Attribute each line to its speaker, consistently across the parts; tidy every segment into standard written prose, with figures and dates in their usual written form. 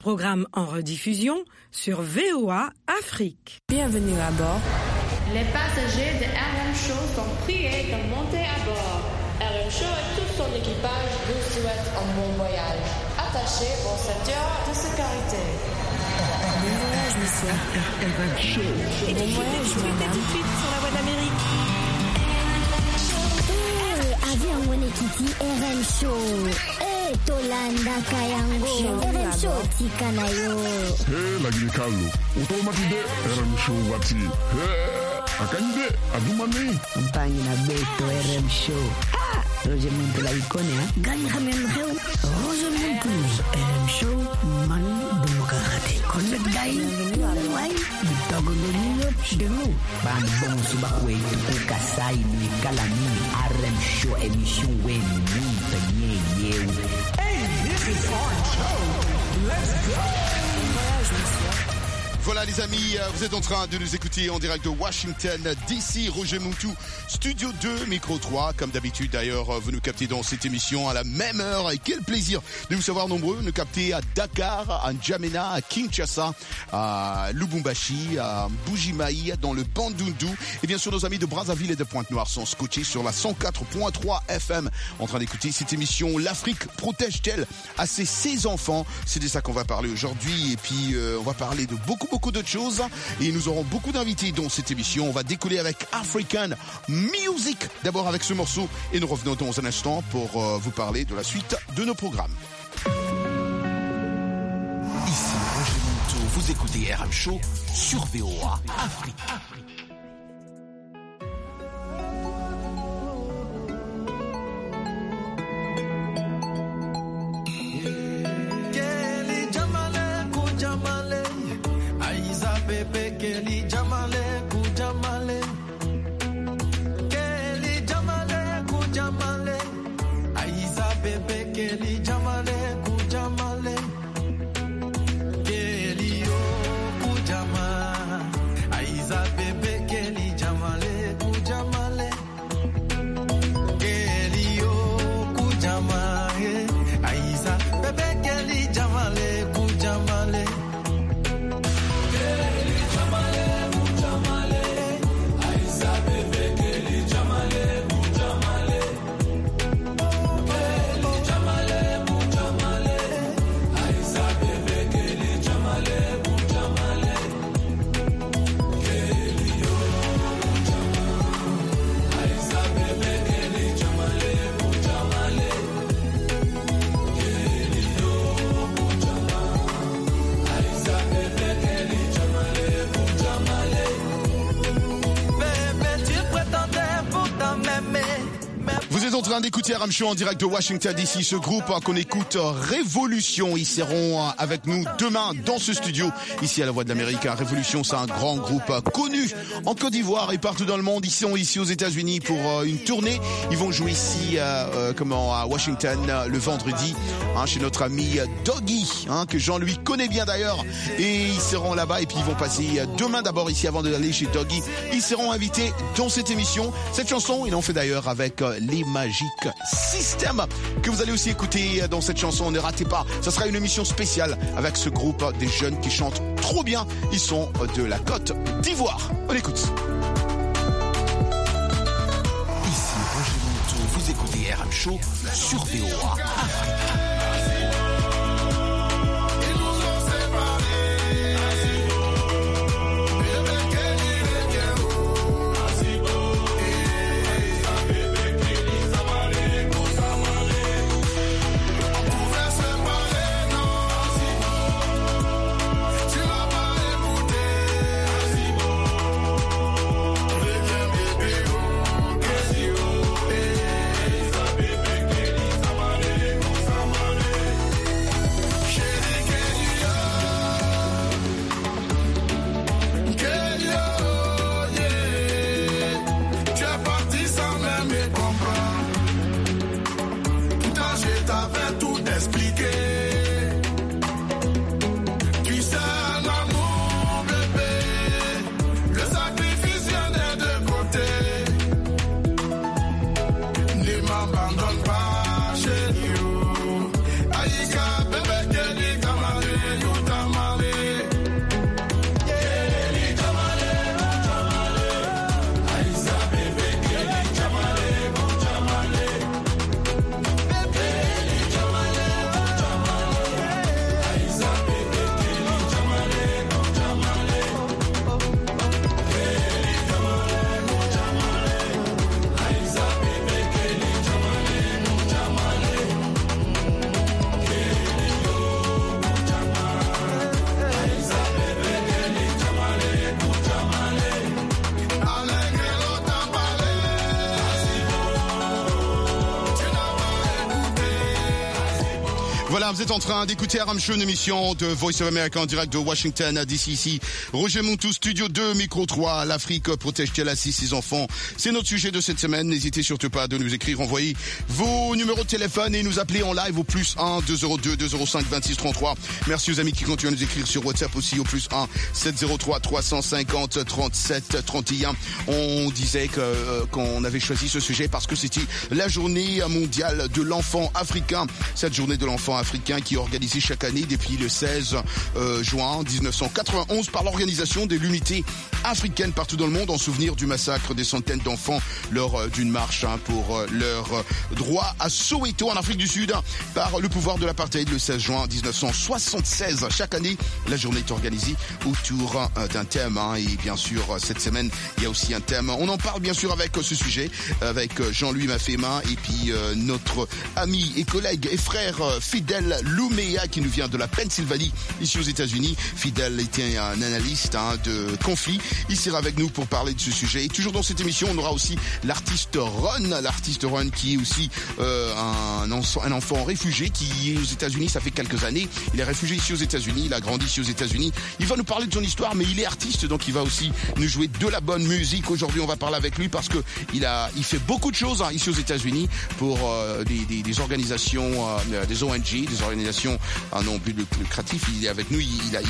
Speaker 1: Programme en rediffusion sur VOA Afrique.
Speaker 2: Bienvenue à bord.
Speaker 3: Les passagers de RM Show sont priés de monter à bord. RM Show et tout son équipage vous souhaitent un bon voyage. Attachez vos ceintures de sécurité.
Speaker 2: Bon voyage, monsieur.
Speaker 4: RM Show.
Speaker 2: Et bon voyage, madame.
Speaker 1: Tout de suite sur la Voix d'Amérique.
Speaker 5: Avion Wenekiti RM Show. Tolanda Kayango RM Show Tikanayo.
Speaker 4: Lagi Carlo. Automatide RM Show wati. Akande adumane.
Speaker 6: Campagne na beto RM Show. Roger Muntu la icone Gani Hamel Heu. Roger Muntu RM Show man demokrate. Connect dai. Wai. Bitago no demo. Ban bon subakwe tu kasai ni kalani RM Show émission wen ni penye yeu.
Speaker 7: Voilà les amis, vous êtes en train de nous écouter en direct de Washington DC, Roger Muntu, Studio 2, Micro 3. Comme d'habitude d'ailleurs, vous nous captez dans cette émission à la même heure. Et quel plaisir de vous savoir nombreux, nous capter à Dakar, à N'Djamena, à Kinshasa, à Lubumbashi, à Mbujimayi, dans le Bandundu. Et bien sûr nos amis de Brazzaville et de Pointe-Noire sont scotchés sur la 104.3 FM en train d'écouter cette émission. L'Afrique protège-t-elle assez ses enfants? C'est de ça qu'on va parler aujourd'hui. Et puis on va parler de beaucoup d'autres choses et nous aurons beaucoup d'invités dans cette émission. On va décoller avec African Music d'abord avec ce morceau et nous revenons dans un instant pour vous parler de la suite de nos programmes.
Speaker 8: Ici Roger Muntu, vous écoutez RM Show sur VOA Afrique.
Speaker 9: Keli jamale ku jamale, Keli jamale ku jamale, Aiza bebe Keli jamale ku jamale, Keli yo ku jama, Aiza bebe Keli jamale ku jamale, Keli yo ku jama, Aiza bebe Keli jamale ku jamale.
Speaker 7: Vous êtes en train d'écouter RM Show en direct de Washington DC. Ce groupe qu'on écoute, Révolution, ils seront avec nous demain dans ce studio ici à la Voix de l'Amérique. Révolution, c'est un grand groupe connu en Côte d'Ivoire et partout dans le monde. Ils sont ici aux États-Unis pour une tournée. Ils vont jouer ici à Washington le vendredi chez notre ami Doggy, que Jean-Louis connaît bien d'ailleurs. Et ils seront là-bas et puis ils vont passer demain d'abord ici avant d'aller chez Doggy. Ils seront invités dans cette émission. Cette chanson, ils l'ont fait d'ailleurs avec les Magic System que vous allez aussi écouter dans cette chanson. Ne ratez pas, ça sera une émission spéciale avec ce groupe des jeunes qui chantent trop bien. Ils sont de la Côte d'Ivoire. On écoute.
Speaker 8: Ici Roger Muntu, vous écoutez RM Show sur VOA Afrique.
Speaker 9: Sama
Speaker 7: Voilà, vous êtes en train d'écouter RM Show, une émission de Voice of America en direct de Washington DC ici. Roger Montou, Studio 2, Micro 3. L'Afrique protège-t-elle ainsi ses enfants? C'est notre sujet de cette semaine. N'hésitez surtout pas de nous écrire, envoyer vos numéros de téléphone et nous appeler en live au plus 1 202 205 26 33. Merci aux amis qui continuent à nous écrire sur WhatsApp aussi au plus 1 703 350 37 31. On disait qu'on avait choisi ce sujet parce que c'était la journée mondiale de l'enfant africain. Cette journée de l'enfant africain qui est organisée chaque année depuis le 16 juin 1991 par l'organisation de l'unité africaine partout dans le monde en souvenir du massacre des centaines d'enfants lors d'une marche pour leur droit à Soweto en Afrique du Sud par le pouvoir de l'apartheid le 16 juin 1976. Chaque année, la journée est organisée autour d'un thème et bien sûr cette semaine il y a aussi un thème. On en parle bien sûr avec ce sujet avec Jean-Louis Mafema et puis notre ami et collègue et frère Fidel Lumea qui nous vient de la Pennsylvanie ici aux États-Unis. Fidel était un analyste de conflit. Il sera avec nous pour parler de ce sujet. Et toujours dans cette émission, on aura aussi l'artiste Ron qui est aussi un enfant réfugié qui est aux États-Unis. Ça fait quelques années. Il est réfugié ici aux États-Unis. Il a grandi ici aux États-Unis. Il va nous parler de son histoire, mais il est artiste, donc il va aussi nous jouer de la bonne musique. Aujourd'hui, on va parler avec lui parce que il fait beaucoup de choses ici aux États-Unis pour des organisations, des ONG, des organisations non plus lucratives. Il est avec nous.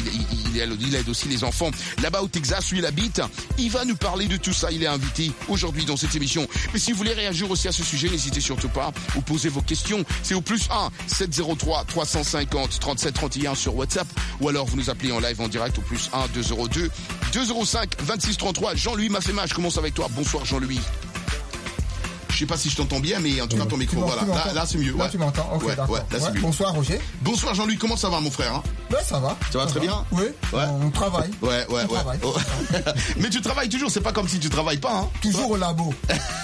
Speaker 7: Il aide aussi les enfants là-bas au Texas. Lui, il habite. Il va nous parler de tout ça. Il est invité aujourd'hui dans cette émission. Mais si vous voulez réagir aussi à ce sujet, n'hésitez surtout pas ou posez vos questions. C'est au plus 1 703 350 37 31 sur WhatsApp ou alors vous nous appelez en live en direct au plus 1 202 205 26 33. Jean-Louis Mafema, je commence avec toi. Bonsoir Jean-Louis. Je sais pas si je t'entends bien, mais en tout cas ton micro, voilà. Là c'est mieux.
Speaker 10: Là tu m'entends. Ok, d'accord.
Speaker 7: Là, c'est mieux.
Speaker 10: Bonsoir Roger.
Speaker 7: Bonsoir Jean-Louis, comment ça va mon frère
Speaker 10: Ouais, ça va.
Speaker 7: Ça va très bien.
Speaker 10: Oui. On travaille.
Speaker 7: Ouais.
Speaker 10: Travaille.
Speaker 7: Mais tu travailles toujours, c'est pas comme si tu travailles pas.
Speaker 10: Toujours au labo.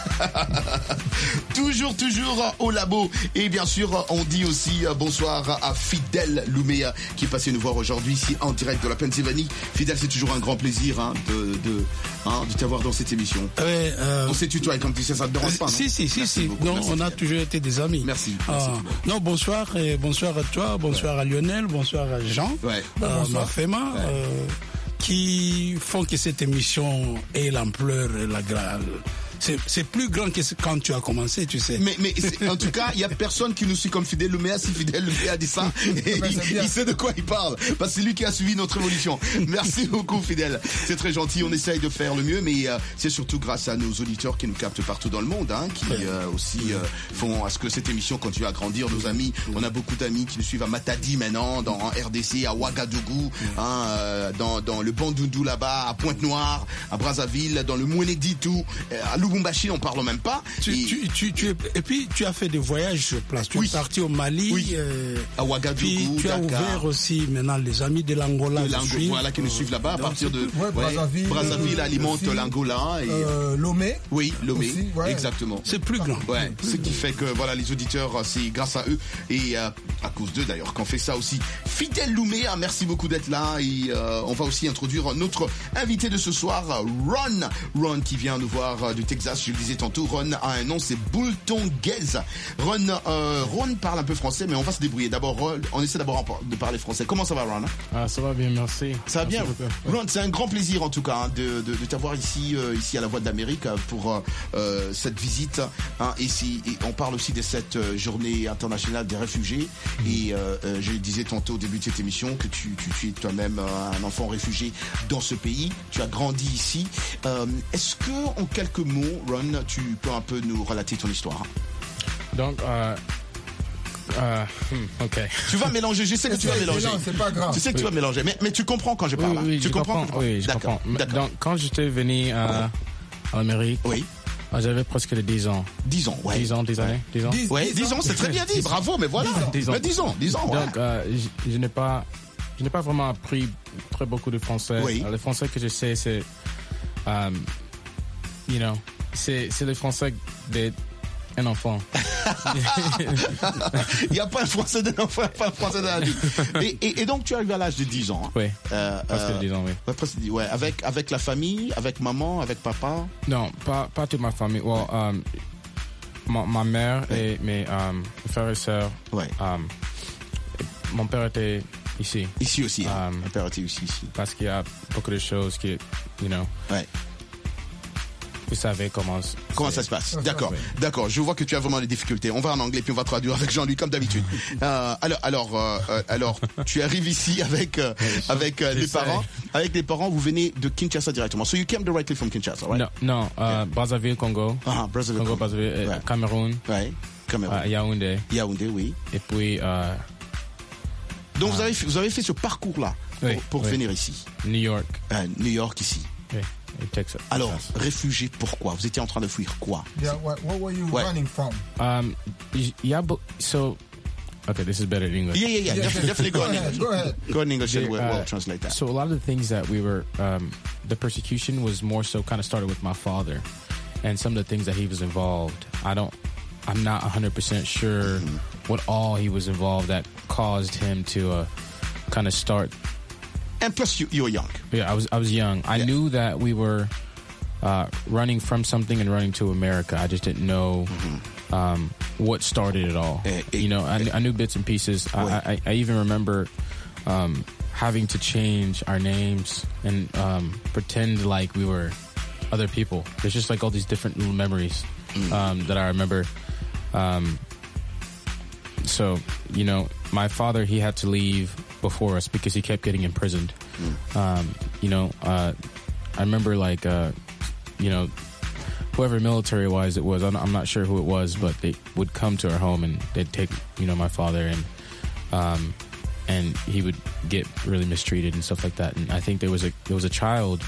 Speaker 7: toujours au labo. Et bien sûr, on dit aussi bonsoir à Fidel Lumea qui est passé nous voir aujourd'hui ici en direct de la Pennsylvanie. Fidel, c'est toujours un grand plaisir de t'avoir dans cette émission. On s'est tutoyé comme tu sais, ça te dérange pas, non?
Speaker 11: Si.
Speaker 7: Beaucoup,
Speaker 11: non, on a toujours été des amis.
Speaker 7: Merci.
Speaker 11: Non, bonsoir à toi, bonsoir à Lionel, bonsoir à Jean, Mafema, qui font que cette émission ait l'ampleur et la grâce. C'est plus grand que quand tu as commencé, tu sais.
Speaker 7: Mais en tout cas, il y a personne qui nous suit comme Fidel Lumea. Si Fidel Lumea dit ça, il sait de quoi il parle. Parce que c'est lui qui a suivi notre évolution. Merci beaucoup Fidel. C'est très gentil. On essaye de faire le mieux, mais c'est surtout grâce à nos auditeurs qui nous captent partout dans le monde, qui aussi font à ce que cette émission continue à grandir. Nos amis, on a beaucoup d'amis qui nous suivent à Matadi maintenant, dans RDC, à Ouagadougou, dans le Bandundu là-bas, à Pointe-Noire, à Brazzaville, dans le Mouéné-Ditou, à Lubumbashi, on parle même pas.
Speaker 11: Et puis tu as fait des voyages sur place. Tu es parti au Mali,
Speaker 7: à Ouagadougou,
Speaker 11: puis tu as ouvert aussi maintenant les amis de l'Angola.
Speaker 7: Voilà, qui nous suivent là-bas à partir de Brazzaville alimente l'Angola et
Speaker 10: Lomé.
Speaker 7: Oui, Lomé,
Speaker 10: aussi,
Speaker 7: exactement.
Speaker 11: C'est plus grand.
Speaker 7: Ouais, ce qui fait que voilà les auditeurs, c'est grâce à eux et à cause d'eux d'ailleurs qu'on fait ça aussi. Fidel Lumea, merci beaucoup d'être là et on va aussi introduire notre invité de ce soir, Ron qui vient nous voir du Texas. Je le disais tantôt, Ron a un nom, c'est Boulton Guez. Ron parle un peu français, mais on va se débrouiller. On essaie d'abord de parler français. Comment ça va, Ron?
Speaker 12: Ça va bien, merci.
Speaker 7: Ça va bien.
Speaker 12: Beaucoup.
Speaker 7: Ron, c'est un grand plaisir en tout cas de t'avoir ici à la Voix de l'Amérique pour cette visite. Et on parle aussi de cette journée internationale des réfugiés. Et je le disais tantôt au début de cette émission que tu es toi-même un enfant réfugié dans ce pays. Tu as grandi ici. Est-ce que en quelques mots, Ron, tu peux un peu nous relater ton histoire?
Speaker 12: Donc, ok.
Speaker 7: Tu vas mélanger, je sais que tu vas mélanger.
Speaker 10: Non, c'est pas grave.
Speaker 7: Tu sais que tu vas mélanger, mais tu comprends quand je parle.
Speaker 12: Oui,
Speaker 7: tu comprends?
Speaker 12: Oui, je comprends. Donc, quand j'étais venu en Amérique, j'avais presque 10 ans.
Speaker 7: 10 ans, ouais.
Speaker 12: 10 ans, 10 années. 10 ans.
Speaker 7: 10 ans, c'est très bien dit. Bravo, mais voilà. 10 ans.
Speaker 12: Donc, je n'ai pas vraiment appris très beaucoup de français.
Speaker 7: Oui.
Speaker 12: Le français que je sais, c'est, c'est le français d'un enfant.
Speaker 7: Il n'y a pas un français d'un enfant, pas un français d'un adulte. Et donc, tu es arrivé à l'âge de 10 ans.
Speaker 12: Oui. Presque 10 ans, oui.
Speaker 7: Ouais, presque 10, ouais. Avec la famille, avec maman, avec papa?
Speaker 12: Non, pas toute ma famille. Well, ma mère et mes frères et sœurs.
Speaker 7: Ouais.
Speaker 12: Mon père était ici.
Speaker 7: Ici aussi. Mon père était aussi ici.
Speaker 12: Parce qu'il y a beaucoup de choses qui,
Speaker 7: Ouais.
Speaker 12: Vous savez comment
Speaker 7: ça se passe. D'accord. D'accord. Je vois que tu as vraiment des difficultés. On va en anglais puis on va traduire avec Jean-Louis comme d'habitude. Alors, tu arrives ici avec les parents. Avec les parents, vous venez de Kinshasa directement. So you came directly from Kinshasa, right?
Speaker 12: No. Brazzaville, Congo.
Speaker 7: Brazzaville,
Speaker 12: Congo, Brazzaville,
Speaker 7: ouais.
Speaker 12: Cameroun.
Speaker 7: Ouais. Cameroun.
Speaker 12: Yaoundé.
Speaker 7: Yaoundé, oui.
Speaker 12: Et puis.
Speaker 7: Donc vous avez fait ce parcours-là pour venir ici.
Speaker 12: New York.
Speaker 7: New York ici.
Speaker 12: Oui. Texas.
Speaker 7: Alors, réfugié, pourquoi? Vous étiez en train de fuir quoi?
Speaker 10: Yeah, what were you running from?
Speaker 12: Okay, this is better in English.
Speaker 7: Yeah. Definitely go ahead.
Speaker 10: Go ahead.
Speaker 7: Go in English and we'll translate that.
Speaker 12: So a lot of the things that we were, the persecution was more so kind of started with my father, and some of the things that he was involved. I'm not 100% sure what all he was involved that caused him to kind of start.
Speaker 7: And plus, you were young.
Speaker 12: Yeah, I was young. I knew that we were running from something and running to America. I just didn't know what started it all. I knew bits and pieces. I even remember having to change our names and pretend like we were other people. There's just like all these different little memories that I remember. So, my father, he had to leave before us because he kept getting imprisoned. I remember whoever military-wise it was, I'm not sure who it was, but they would come to our home and they'd take, my father and he would get really mistreated and stuff like that. And I think there was a child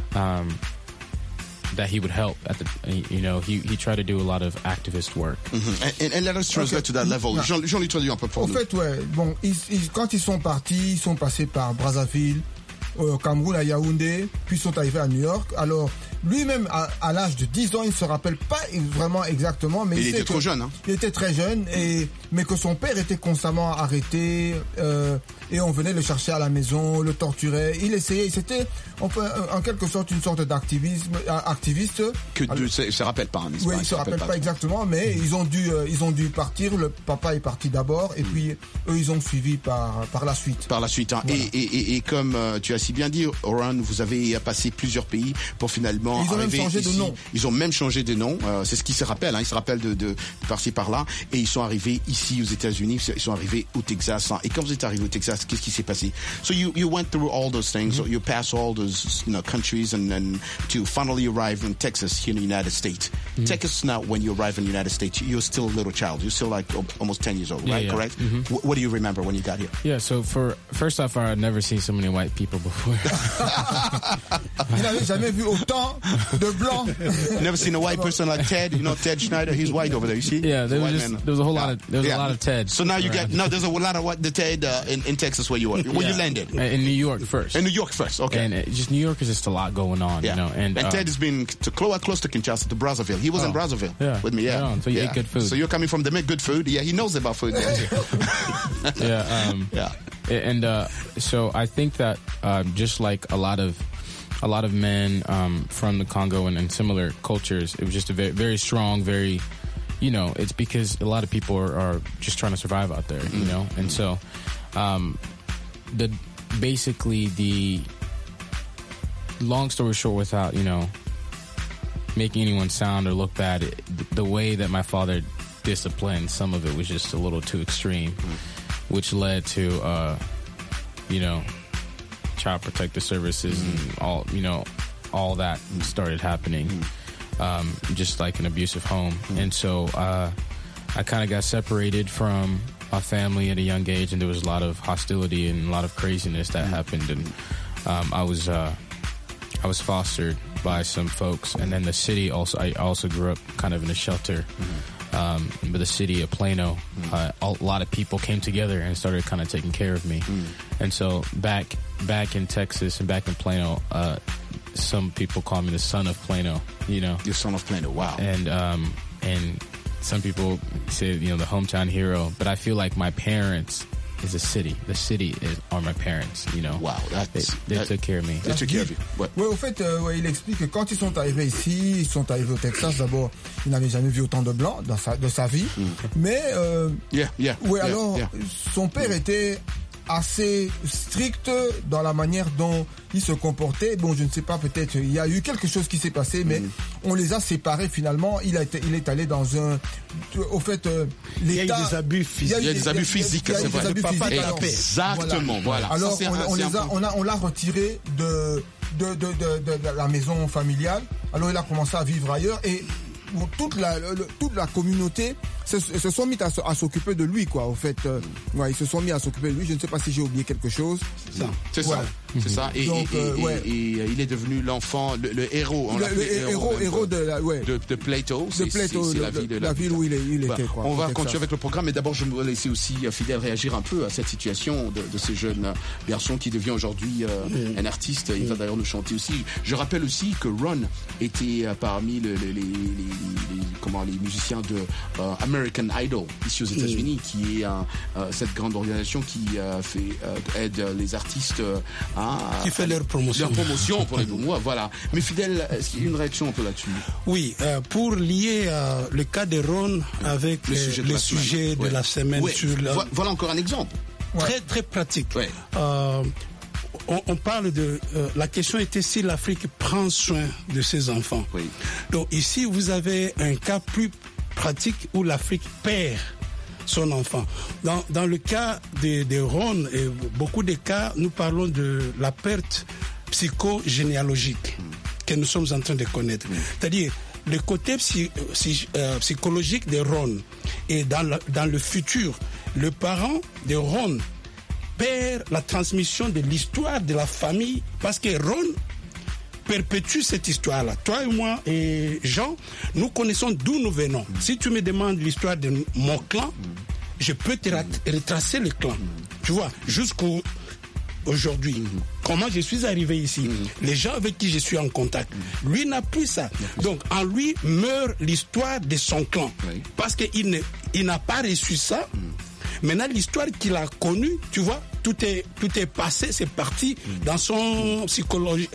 Speaker 12: that he would help at the, he tried to do a lot of activist work.
Speaker 7: And let us translate to that level. Jean-Louis traduit un peu pour nous.
Speaker 10: En fait, quand ils sont partis, ils sont passés par Brazzaville, au Cameroun, à Yaoundé, puis ils sont arrivés à New York. Alors, lui-même, à l'âge de 10 ans, il ne se rappelle pas vraiment exactement, mais
Speaker 7: il était trop jeune. Hein?
Speaker 10: Il était très jeune, mais que son père était constamment arrêté, et on venait le chercher à la maison, le torturait. Il essayait, c'était en quelque sorte une sorte activiste.
Speaker 7: Que il se rappelle pas, n'est-ce pas?
Speaker 10: Oui, il se rappelle pas exactement, mais ils ont dû partir. Le papa est parti d'abord, et puis eux, ils ont suivi par la suite.
Speaker 7: Par la suite, hein.
Speaker 10: Voilà.
Speaker 7: Et comme tu as si bien dit, Oran, vous avez passé plusieurs pays pour finalement
Speaker 10: ils ont
Speaker 7: arriver
Speaker 10: même changé
Speaker 7: ici.
Speaker 10: de nom.
Speaker 7: Ils ont même changé de nom. C'est ce qu'ils se rappellent. Hein. Ils se rappellent de par-ci par-là. Et ils sont arrivés ici aux États-Unis. Ils sont arrivés au Texas. Hein. Et quand vous êtes arrivés au Texas, qu'est-ce qui s'est passé? So you went through all those things. So you passed all those countries and to finally arrive in Texas here in the United States. Take us now when you arrive in the United States. You're still a little child. You're still like almost 10 years old, right?
Speaker 12: Yeah.
Speaker 7: Correct? What do you remember when you got here?
Speaker 12: Yeah. So first off, I'd never seen so many white people before.
Speaker 10: Il n'avait jamais vu autant de blancs.
Speaker 7: Never seen a white person like Ted. Ted Schneider. He's white over there. You see?
Speaker 12: Yeah, there was a lot of Ted.
Speaker 7: So now there's a lot of the Ted in Texas where you were. Where you landed?
Speaker 12: In New York first.
Speaker 7: In New York first. Okay.
Speaker 12: And New York is just a lot going on. And
Speaker 7: Ted has been close to Kinshasa, to Brazzaville. He was in Brazzaville with me. Yeah.
Speaker 12: So you ate good food.
Speaker 7: So you're coming from the good food. Yeah, he knows about food.
Speaker 12: So I think that just like a lot of men from the Congo and similar cultures, it was just a very, very strong, very, it's because a lot of people are just trying to survive out there, and so basically the long story short, without making anyone sound or look bad, the way that my father disciplined, some of it was just a little too extreme, which led to Child Protective Services and all that started happening, just like an abusive home. And so I kind of got separated from my family at a young age, and there was a lot of hostility and a lot of craziness that happened. And I was fostered by some folks, and then the city also. I also grew up kind of in a shelter. But the city of Plano, a lot of people came together and started kind of taking care of me. And so back in Texas and back in Plano, some people call me the son of Plano.
Speaker 7: Your son of Plano. Wow.
Speaker 12: And some people say the hometown hero. But I feel like my parents is a city. The city are my parents, you know.
Speaker 7: Wow,
Speaker 12: they took care of me.
Speaker 7: They took care of you.
Speaker 10: Ouais, au fait, il explique que quand ils sont arrivés ici, ils sont arrivés au Texas, d'abord, il n'avait jamais vu autant de blancs de sa vie. Mais, son père était assez strict dans la manière dont il se comportait. Bon, je ne sais pas, peut-être il y a eu quelque chose qui s'est passé, mais on les a séparés finalement. Il est allé dans un... Au fait, l'État...
Speaker 11: Il y a eu des abus physiques.
Speaker 7: Il y a des abus physiques, c'est vrai. Exactement, voilà.
Speaker 10: Alors, on l'a retiré de la maison familiale. Alors, il a commencé à vivre ailleurs et toute la communauté se sont mis à s'occuper de lui, quoi. Au fait, ils se sont mis à s'occuper de lui. Je ne sais pas si j'ai oublié quelque chose.
Speaker 7: C'est ça. Et il est devenu l'enfant, le héros.
Speaker 10: Héros de
Speaker 7: Plato.
Speaker 10: C'est la ville où il était. Quoi,
Speaker 7: on va continuer avec le programme, mais d'abord je vais laisser aussi Fidèle réagir un peu à cette situation de ces jeunes garçons qui devient aujourd'hui un artiste. Il va d'ailleurs nous chanter aussi. Je rappelle aussi que Ron était parmi les musiciens de American Idol ici aux États-Unis, qui est cette grande organisation qui aide les artistes
Speaker 11: qui fait leur promotion
Speaker 7: pour les mois, voilà. Mais Fidèle, est-ce qu'il y a une réaction un peu là-dessus?
Speaker 11: Oui, pour lier le cas de Ron avec le sujet de la semaine.
Speaker 7: Voilà encore un exemple.
Speaker 11: Très très pratique. On parle de... la question était si l'Afrique prend soin de ses enfants. Donc ici, vous avez un cas plus pratique où l'Afrique perd son enfant. Dans le cas de Ron, et beaucoup de cas, nous parlons de la perte psychogénéalogique que nous sommes en train de connaître. C'est-à-dire, le côté psychologique de Ron et dans le futur, le parent de Ron perd la transmission de l'histoire de la famille parce que Ron perpétue cette histoire-là. Toi et moi et Jean, nous connaissons d'où nous venons. Si tu me demandes l'histoire de mon clan, je peux te retracer le clan. Tu vois, jusqu'au aujourd'hui. Comment je suis arrivé ici. Les gens avec qui je suis en contact. Lui n'a plus ça. Donc, en lui meurt l'histoire de son clan. Parce qu'il n'a pas reçu ça. Maintenant, l'histoire qu'il a connue, tu vois, tout est passé, c'est parti dans son psychique.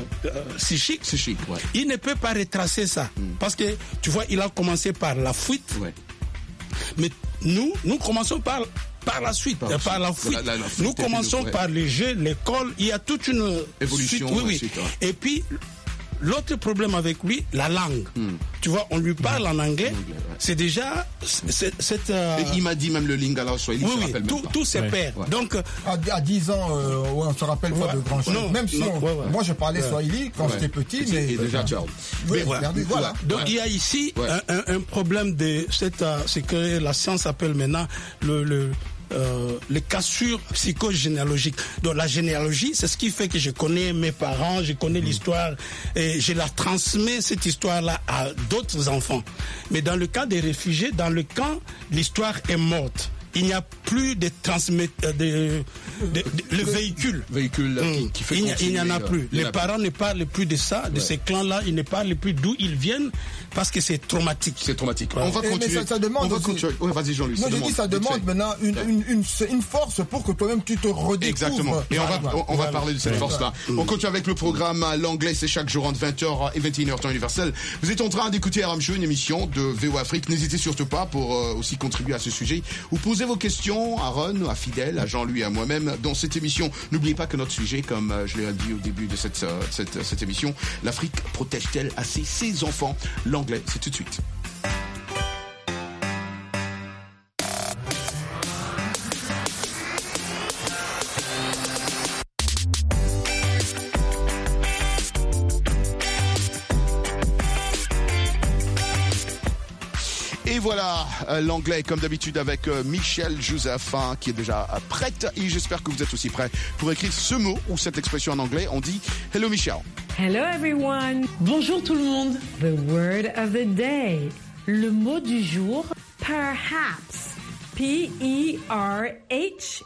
Speaker 11: Il ne peut pas retracer ça. Parce que, tu vois, il a commencé par la fuite. Mais nous commençons par la suite, par la fuite. Nous commençons par les jeux, l'école, il y a toute une
Speaker 7: évolution.
Speaker 11: Suite, Et puis, l'autre problème avec lui, la langue. Tu vois, on lui parle en anglais. C'est déjà cette.
Speaker 7: Il m'a dit même le lingala swahili.
Speaker 11: Tout se perd. Donc
Speaker 10: à 10 ans, on se rappelle pas de grand chose. Même si moi je parlais swahili quand j'étais petit, mais
Speaker 7: déjà ciao.
Speaker 11: Voilà. Donc il y a ici un problème de cette, ce que la science appelle maintenant les cassures psychogénéalogiques. Donc la généalogie, c'est ce qui fait que je connais mes parents, je connais l'histoire et je la transmets cette histoire-là à d'autres enfants. Mais dans le cas des réfugiés, dans le camp, l'histoire est morte. Il n'y a plus de le véhicule.
Speaker 7: Qui fait
Speaker 11: il n'y en a plus. Les parents ne parlent plus de ça, de ces clans-là. Ils ne parlent plus d'où ils viennent parce que c'est traumatique.
Speaker 7: On va continuer.
Speaker 10: Mais ça demande.
Speaker 7: Vas-y, Jean-Luc.
Speaker 10: Non, je dis ça demande maintenant une force pour que toi-même tu te redécouvres.
Speaker 7: Exactement. Et on va parler de cette force-là. On continue avec le programme. L'anglais, c'est chaque jour entre 20h et 21h temps universel. Vous êtes en train d'écouter RM Show, une émission de VO Afrique. N'hésitez surtout pas pour aussi contribuer à ce sujet. Vous posez vos questions à Ron, à Fidèle, à Jean-Louis et à moi-même dans cette émission. N'oubliez pas que notre sujet, comme je l'ai dit au début de cette émission, l'Afrique protège-t-elle assez ses enfants? L'anglais, c'est tout de suite. Et voilà, l'anglais comme d'habitude avec Michel Joseph qui est déjà prête et j'espère que vous êtes aussi prêts pour écrire ce mot ou cette expression en anglais. On dit hello Michel.
Speaker 1: Hello everyone. Bonjour tout le monde. The word of the day. Le mot du jour, perhaps. P-E-R-H-A-P-S.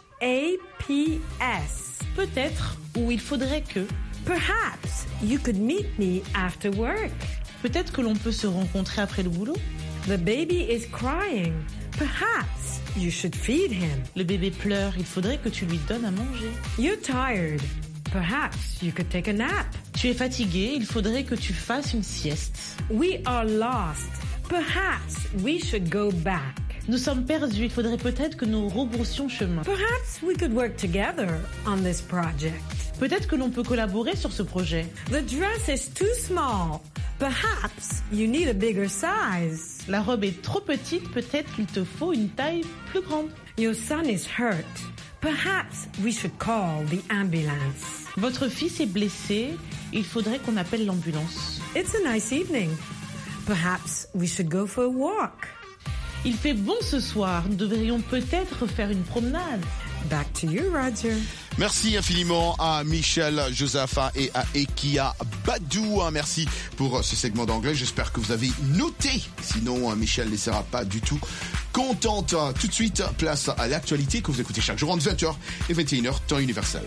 Speaker 1: Peut-être ou il faudrait que. Perhaps you could meet me after work. Peut-être que l'on peut se rencontrer après le boulot. The baby is crying. Perhaps you should feed him.
Speaker 13: Le bébé pleure, il faudrait que tu lui donnes à manger.
Speaker 1: You're tired. Perhaps you could take a nap.
Speaker 13: Tu es fatigué, il faudrait que tu fasses une sieste.
Speaker 1: We are lost. Perhaps we should go back.
Speaker 13: Nous sommes perdus, il faudrait peut-être que nous rebroussions chemin.
Speaker 1: Perhaps we could work together on this project.
Speaker 13: Peut-être que l'on peut collaborer sur ce projet.
Speaker 1: The dress is too small. Perhaps you need a bigger size.
Speaker 13: La robe est trop petite, peut-être qu'il te faut une taille plus grande.
Speaker 1: Your son is hurt. Perhaps we should call the ambulance.
Speaker 13: Votre fils est blessé, il faudrait qu'on appelle l'ambulance.
Speaker 1: It's a nice evening. Perhaps we should go for a walk.
Speaker 13: Il fait bon ce soir, nous devrions peut-être faire une promenade.
Speaker 1: Back to you, Roger.
Speaker 7: Merci infiniment à Michel Josapha et à Ekia Badou. Merci pour ce segment d'anglais. J'espère que vous avez noté. Sinon, Michel ne sera pas du tout contente. Tout de suite, place à l'actualité que vous écoutez chaque jour entre 20h et 21h, temps universel.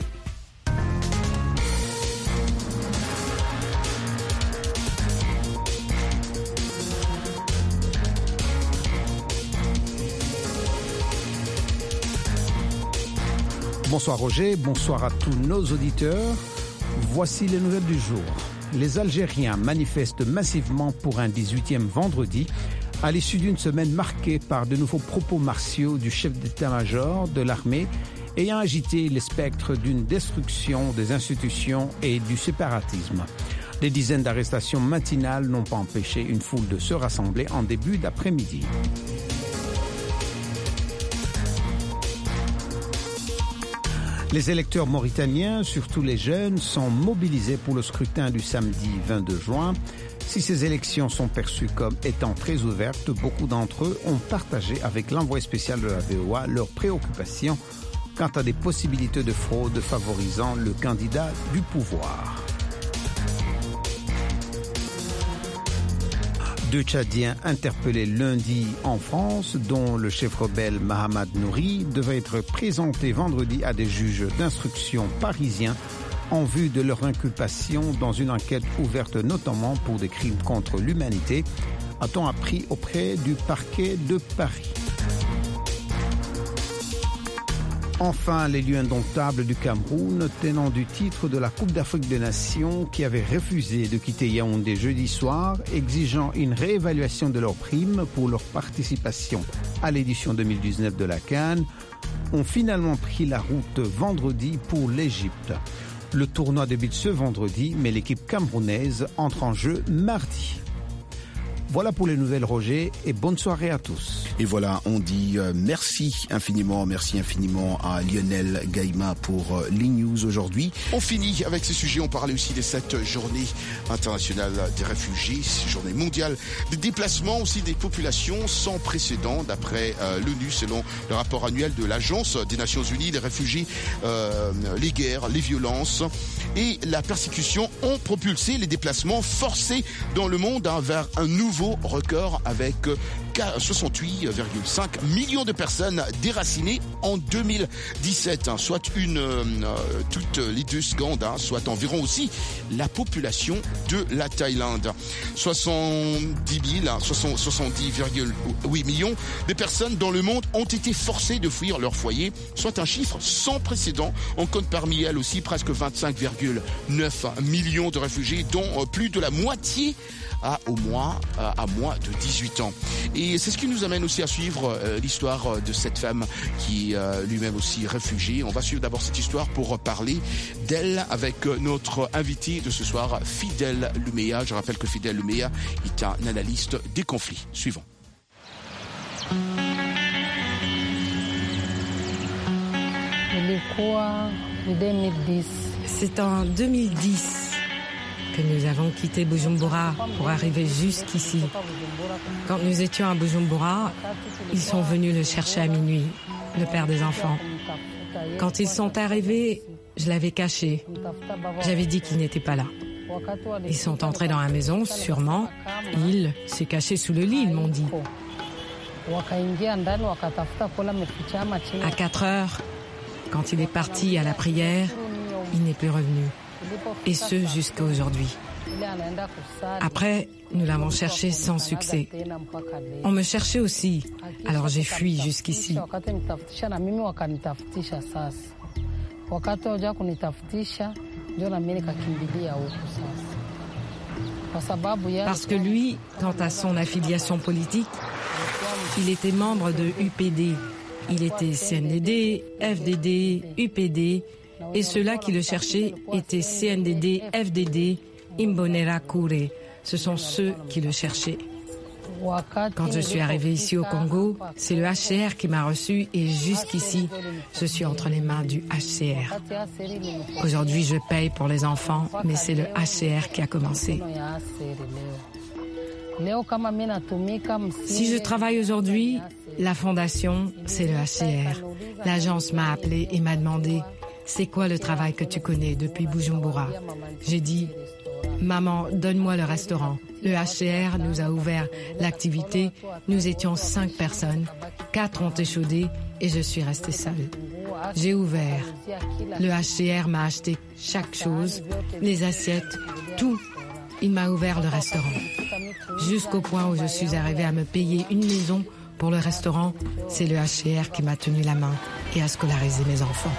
Speaker 14: Bonsoir Roger, bonsoir à tous nos auditeurs. Voici les nouvelles du jour. Les Algériens manifestent massivement pour un 18e vendredi à l'issue d'une semaine marquée par de nouveaux propos martiaux du chef d'état-major de l'armée ayant agité les spectres d'une destruction des institutions et du séparatisme. Des dizaines d'arrestations matinales n'ont pas empêché une foule de se rassembler en début d'après-midi. Les électeurs mauritaniens, surtout les jeunes, sont mobilisés pour le scrutin du samedi 22 juin. Si ces élections sont perçues comme étant très ouvertes, beaucoup d'entre eux ont partagé avec l'envoyé spécial de la VOA leurs préoccupations quant à des possibilités de fraude favorisant le candidat du pouvoir. Deux Tchadiens interpellés lundi en France, dont le chef rebelle Mahamad Nouri, devaient être présentés vendredi à des juges d'instruction parisiens en vue de leur inculpation dans une enquête ouverte notamment pour des crimes contre l'humanité, a-t-on appris auprès du parquet de Paris. Enfin, les lieux indomptables du Cameroun, tenant du titre de la Coupe d'Afrique des Nations, qui avaient refusé de quitter Yaoundé jeudi soir, exigeant une réévaluation de leurs primes pour leur participation à l'édition 2019 de la CAN, ont finalement pris la route vendredi pour l'Égypte. Le tournoi débute ce vendredi, mais l'équipe camerounaise entre en jeu mardi. Voilà pour les nouvelles, Roger, et bonne soirée à tous.
Speaker 7: Et voilà, on dit merci infiniment à Lionel Gaïma pour les news aujourd'hui. On finit avec ce sujet, on parlait aussi de cette journée internationale des réfugiés, journée mondiale des déplacements, aussi des populations sans précédent, d'après l'ONU, selon le rapport annuel de l'Agence des Nations Unies. Les réfugiés, les guerres, les violences et la persécution ont propulsé les déplacements forcés dans le monde vers un nouveau record avec 68,5 millions de personnes déracinées en 2017, soit toutes les 2 secondes, soit environ aussi la population de la Thaïlande. 70,8 millions de personnes dans le monde ont été forcées de fuir leur foyer, soit un chiffre sans précédent. On compte parmi elles aussi presque 25,9 millions de réfugiés, dont plus de la moitié à moins de 18 ans. Et c'est ce qui nous amène aussi à suivre l'histoire de cette femme qui est lui-même aussi réfugiée. On va suivre d'abord cette histoire pour parler d'elle avec notre invité de ce soir, Fidèle Luméa. Je rappelle que Fidèle Luméa est un analyste des conflits. Suivons.
Speaker 1: C'est en 2010 que nous avons quitté Bujumbura pour arriver jusqu'ici. Quand nous étions à Bujumbura, ils sont venus le chercher à minuit, le père des enfants. Quand ils sont arrivés, je l'avais caché. J'avais dit qu'il n'était pas là. Ils sont entrés dans la maison, sûrement. Il s'est caché sous le lit, ils m'ont dit. À 4 heures, quand il est parti à la prière, il n'est plus revenu. et ce jusqu'à aujourd'hui. Après, nous l'avons cherché sans succès. On me cherchait aussi, alors j'ai fui jusqu'ici. Parce que lui, quant à son affiliation politique, il était membre de UPD. Il était CNDD, FDD, UPD, et ceux-là qui le cherchaient étaient CNDD, FDD, Imbonerakure. Ce sont ceux qui le cherchaient. Quand je suis arrivé ici au Congo, c'est le HCR qui m'a reçu et jusqu'ici, je suis entre les mains du HCR. Aujourd'hui, je paye pour les enfants, mais c'est le HCR qui a commencé. Si je travaille aujourd'hui, la fondation, c'est le HCR. L'agence m'a appelé et m'a demandé « C'est quoi le travail que tu connais depuis Bujumbura ?» J'ai dit « Maman, donne-moi le restaurant. » Le HCR nous a ouvert l'activité. Nous étions 5 personnes. 4 ont échaudé et je suis restée seule. J'ai ouvert. Le HCR m'a acheté chaque chose, les assiettes, tout. Il m'a ouvert le restaurant. Jusqu'au point où je suis arrivée à me payer une maison pour le restaurant, c'est le HCR qui m'a tenu la main et a scolarisé mes enfants.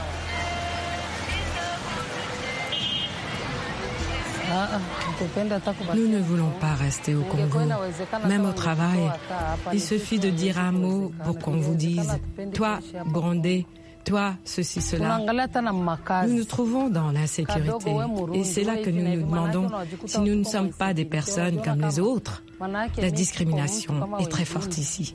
Speaker 1: Nous ne voulons pas rester au Congo. Même au travail, il suffit de dire un mot pour qu'on vous dise « Toi, Burundais, toi, ceci, cela ». Nous nous trouvons dans l'insécurité et c'est là que nous nous demandons si nous ne sommes pas des personnes comme les autres. La discrimination est très forte ici.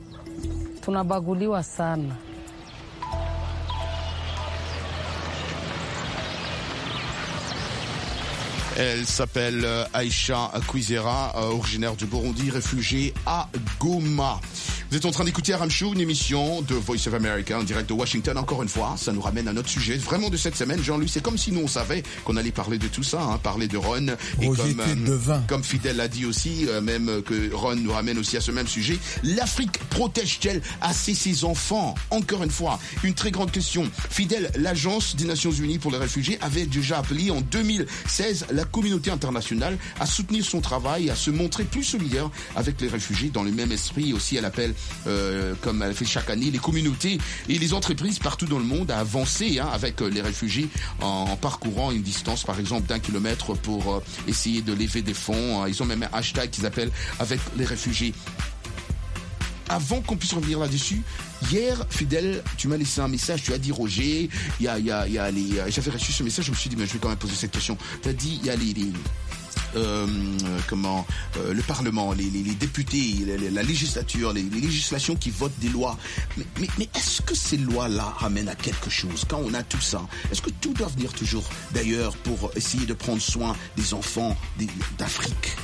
Speaker 7: Elle s'appelle Aïcha Kwizera, originaire du Burundi, réfugiée à Goma. Vous êtes en train d'écouter RM Show, une émission de Voice of America en direct de Washington. Encore une fois, ça nous ramène à notre sujet vraiment de cette semaine. Jean-Louis, c'est comme si nous on savait qu'on allait parler de tout ça, hein, parler de Ron. Et comme Fidèle l'a dit aussi, même que Ron nous ramène aussi à ce même sujet. L'Afrique protège-t-elle assez ses enfants? Encore une fois, une très grande question. Fidèle, l'Agence des Nations Unies pour les réfugiés avait déjà appelé en 2016 la communauté internationale à soutenir son travail, à se montrer plus solidaire avec les réfugiés. Dans le même esprit aussi, elle appelle comme elle fait chaque année, les communautés et les entreprises partout dans le monde à avancer avec les réfugiés en parcourant une distance par exemple d'1 kilomètre pour essayer de lever des fonds. Ils ont même un hashtag qu'ils appellent avec les réfugiés. Avant qu'on puisse revenir là-dessus, hier, Fidèle, tu m'as laissé un message, tu as dit Roger, j'avais reçu ce message, je me suis dit mais je vais quand même poser cette question. Tu as dit il y a le Parlement, les députés, la législature, les législations qui votent des lois. Mais est-ce que ces lois-là ramènent à quelque chose quand on a tout ça? Est-ce que tout doit venir toujours d'ailleurs pour essayer de prendre soin des enfants d'Afrique?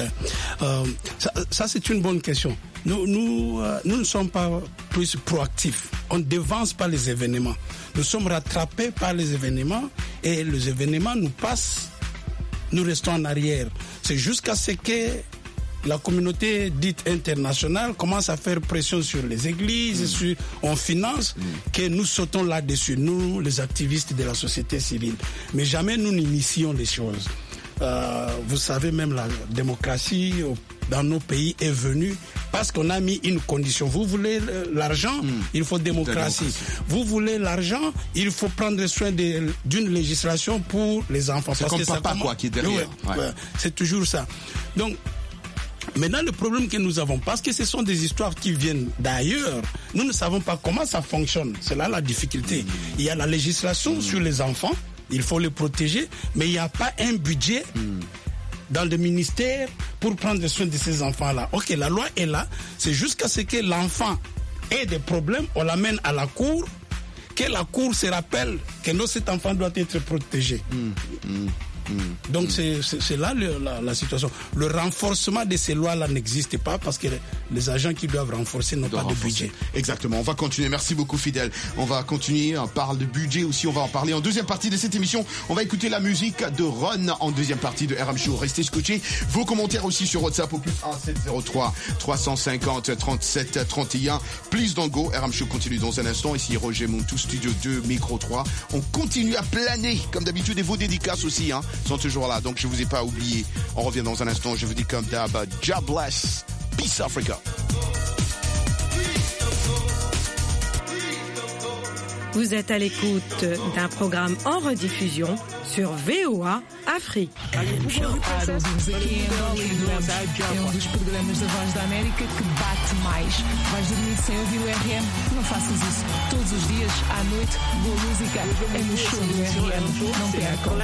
Speaker 11: Ça c'est une bonne question. Nous ne sommes pas plus proactifs. On ne devance pas les événements. Nous sommes rattrapés par les événements et les événements nous passent. Nous restons en arrière. C'est jusqu'à ce que la communauté dite internationale commence à faire pression sur les églises, on finance, que nous sautons là-dessus, nous, les activistes de la société civile. Mais jamais nous n'initions les choses. Vous savez, même la démocratie dans nos pays est venue parce qu'on a mis une condition. Vous voulez l'argent, il faut démocratie. Vous voulez l'argent, il faut prendre soin d'une législation pour les enfants.
Speaker 7: C'est parce comme papa qui est derrière.
Speaker 11: C'est toujours ça. Donc, maintenant, le problème que nous avons, parce que ce sont des histoires qui viennent d'ailleurs, nous ne savons pas comment ça fonctionne. C'est là la difficulté. Il y a la législation sur les enfants, il faut les protéger, mais il n'y a pas un budget dans le ministère pour prendre soin de ces enfants-là. Ok, la loi est là, c'est jusqu'à ce que l'enfant ait des problèmes, on l'amène à la cour, que la cour se rappelle que non, cet enfant doit être protégé. Donc c'est là la situation. Le renforcement de ces lois-là n'existe pas parce que les agents qui doivent renforcer n'ont pas de budget.
Speaker 7: Exactement. On va continuer. Merci beaucoup, Fidèle. On va continuer. On parle de budget aussi. On va en parler en deuxième partie de cette émission. On va écouter la musique de Ron en deuxième partie de RM Show. Restez scotchés. Vos commentaires aussi sur WhatsApp au plus 1703 350 37 31. Please don't go. RM Show continue dans un instant. Ici Roger Montou, Studio 2, Micro 3. On continue à planer, comme d'habitude, et vos dédicaces aussi sont toujours là. Donc je vous ai pas oublié. On revient dans un instant. Je vous dis comme d'hab, God bless, peace Africa.
Speaker 1: Vous êtes à l'écoute d'un programme en rediffusion sur VOA Afrique.
Speaker 2: É dos programas da Voz da América que bate mais. Vais dormir sem ouvir o RM? Não faças isso. Todos os dias, à noite, boa música é no show do RM. Não percam.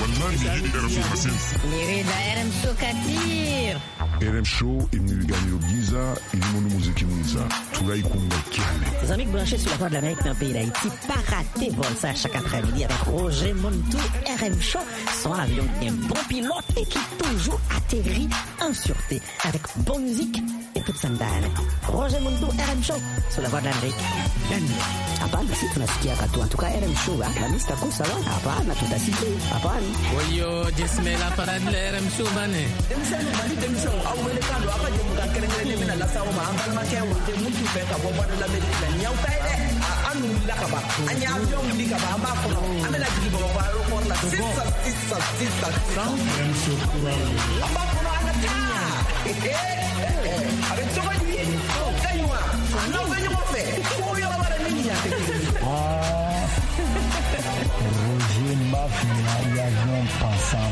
Speaker 5: RM Show Katir.
Speaker 4: RM Show imnigani Giza ilimono muziki mwiza tulaikunga kiale.
Speaker 6: Les amis branchés sur la Voix de l'Amérique dans le pays d'Haïti, pas rater vol ça chaque après-midi avec Roger Montou, RM Show, son avion un bon pilote et qui toujours atterrit en sûreté avec bonne musique et toute sandale. Roger Montou, RM Show, sur la Voix de l'Amérique. Hapana, si tunasikia katu. En tout cas, RM Show, la lista kusa wa hapana, tutasikia. Hapana.
Speaker 9: Oyo, jesme la parade de RM Show bane.
Speaker 15: Roger Mafia, l'avion passant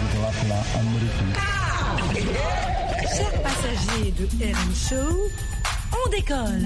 Speaker 1: Chers passagers de RM Show, on décolle.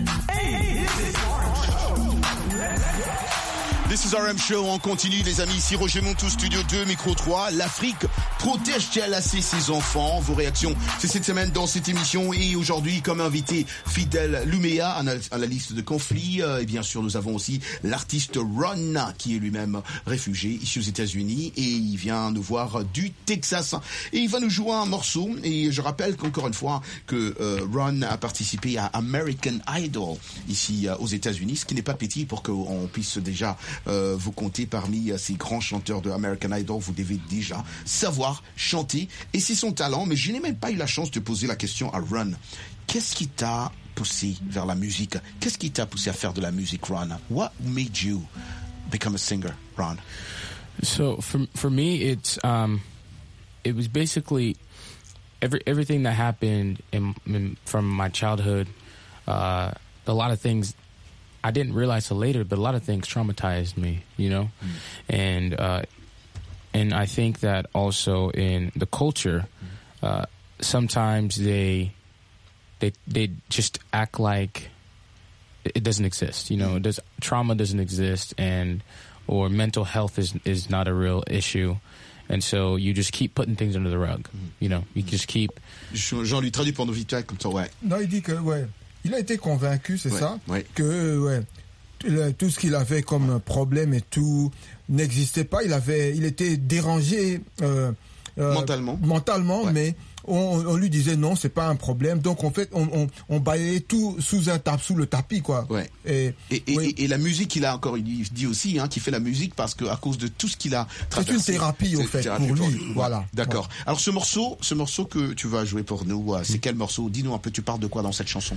Speaker 7: This is RM Show, on continue les amis, ici Roger Montou, Studio 2, Micro 3. L'Afrique protège-t-elle assez ses enfants? Vos réactions, c'est cette semaine dans cette émission. Et aujourd'hui, comme invité, Fidel Lumea, analyste de conflits. Et bien sûr, nous avons aussi l'artiste Ron, qui est lui-même réfugié ici aux États-Unis. Et il vient nous voir du Texas. Et il va nous jouer un morceau. Et je rappelle qu'encore une fois, que Ron a participé à American Idol ici aux États-Unis, ce qui n'est pas petit pour qu'on puisse déjà vous compter parmi ces grands chanteurs de American Idol. Vous devez déjà savoir chanter et c'est son talent. Mais je n'ai même pas eu la chance de poser la question à Ron. Qu'est-ce qui t'a poussé vers la musique? Qu'est-ce qui t'a poussé à faire de la musique, Ron? What made you become a singer, Ron?
Speaker 12: So for me, it was basically everything that happened from my childhood. A lot of things I didn't realize till later, but a lot of things traumatized me, you know? And I think that also in the culture, sometimes they just act like it doesn't exist, you know? Trauma doesn't exist, or mental health is not a real issue. And so you just keep putting things under the rug, you know? You just keep...
Speaker 7: Jean lui traduit pour nos vitales comme ça, ouais.
Speaker 10: Non, il dit que, ouais. Il a été convaincu, c'est ça, que tout ce qu'il avait comme problème et tout n'existait pas. Il était dérangé mentalement, mais on lui disait non, c'est pas un problème. Donc en fait, on balayait tout sous le tapis, quoi.
Speaker 7: Ouais. Et la musique, il dit aussi, qu'il fait la musique parce que à cause de tout ce qu'il a traversé.
Speaker 10: C'est une thérapie, au fait, pour lui. Voilà.
Speaker 7: D'accord. Ouais. Alors ce morceau que tu vas jouer pour nous, c'est quel morceau? Dis-nous un peu. Tu parles de quoi dans cette chanson?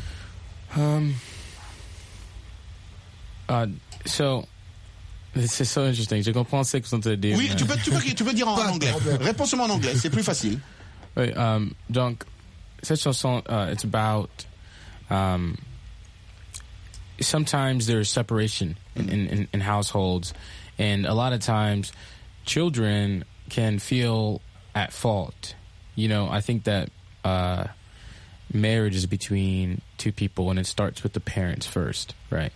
Speaker 12: So c'est so interesting. Je comprends ce que tu as dit.
Speaker 7: Oui, tu peux dire en anglais. Réponds-moi en anglais, c'est plus facile.
Speaker 12: Oui, donc cette chanson, it's about sometimes there's separation in households, and a lot of times children can feel at fault. You know, I think that marriage is between two people and it starts with the parents first, right?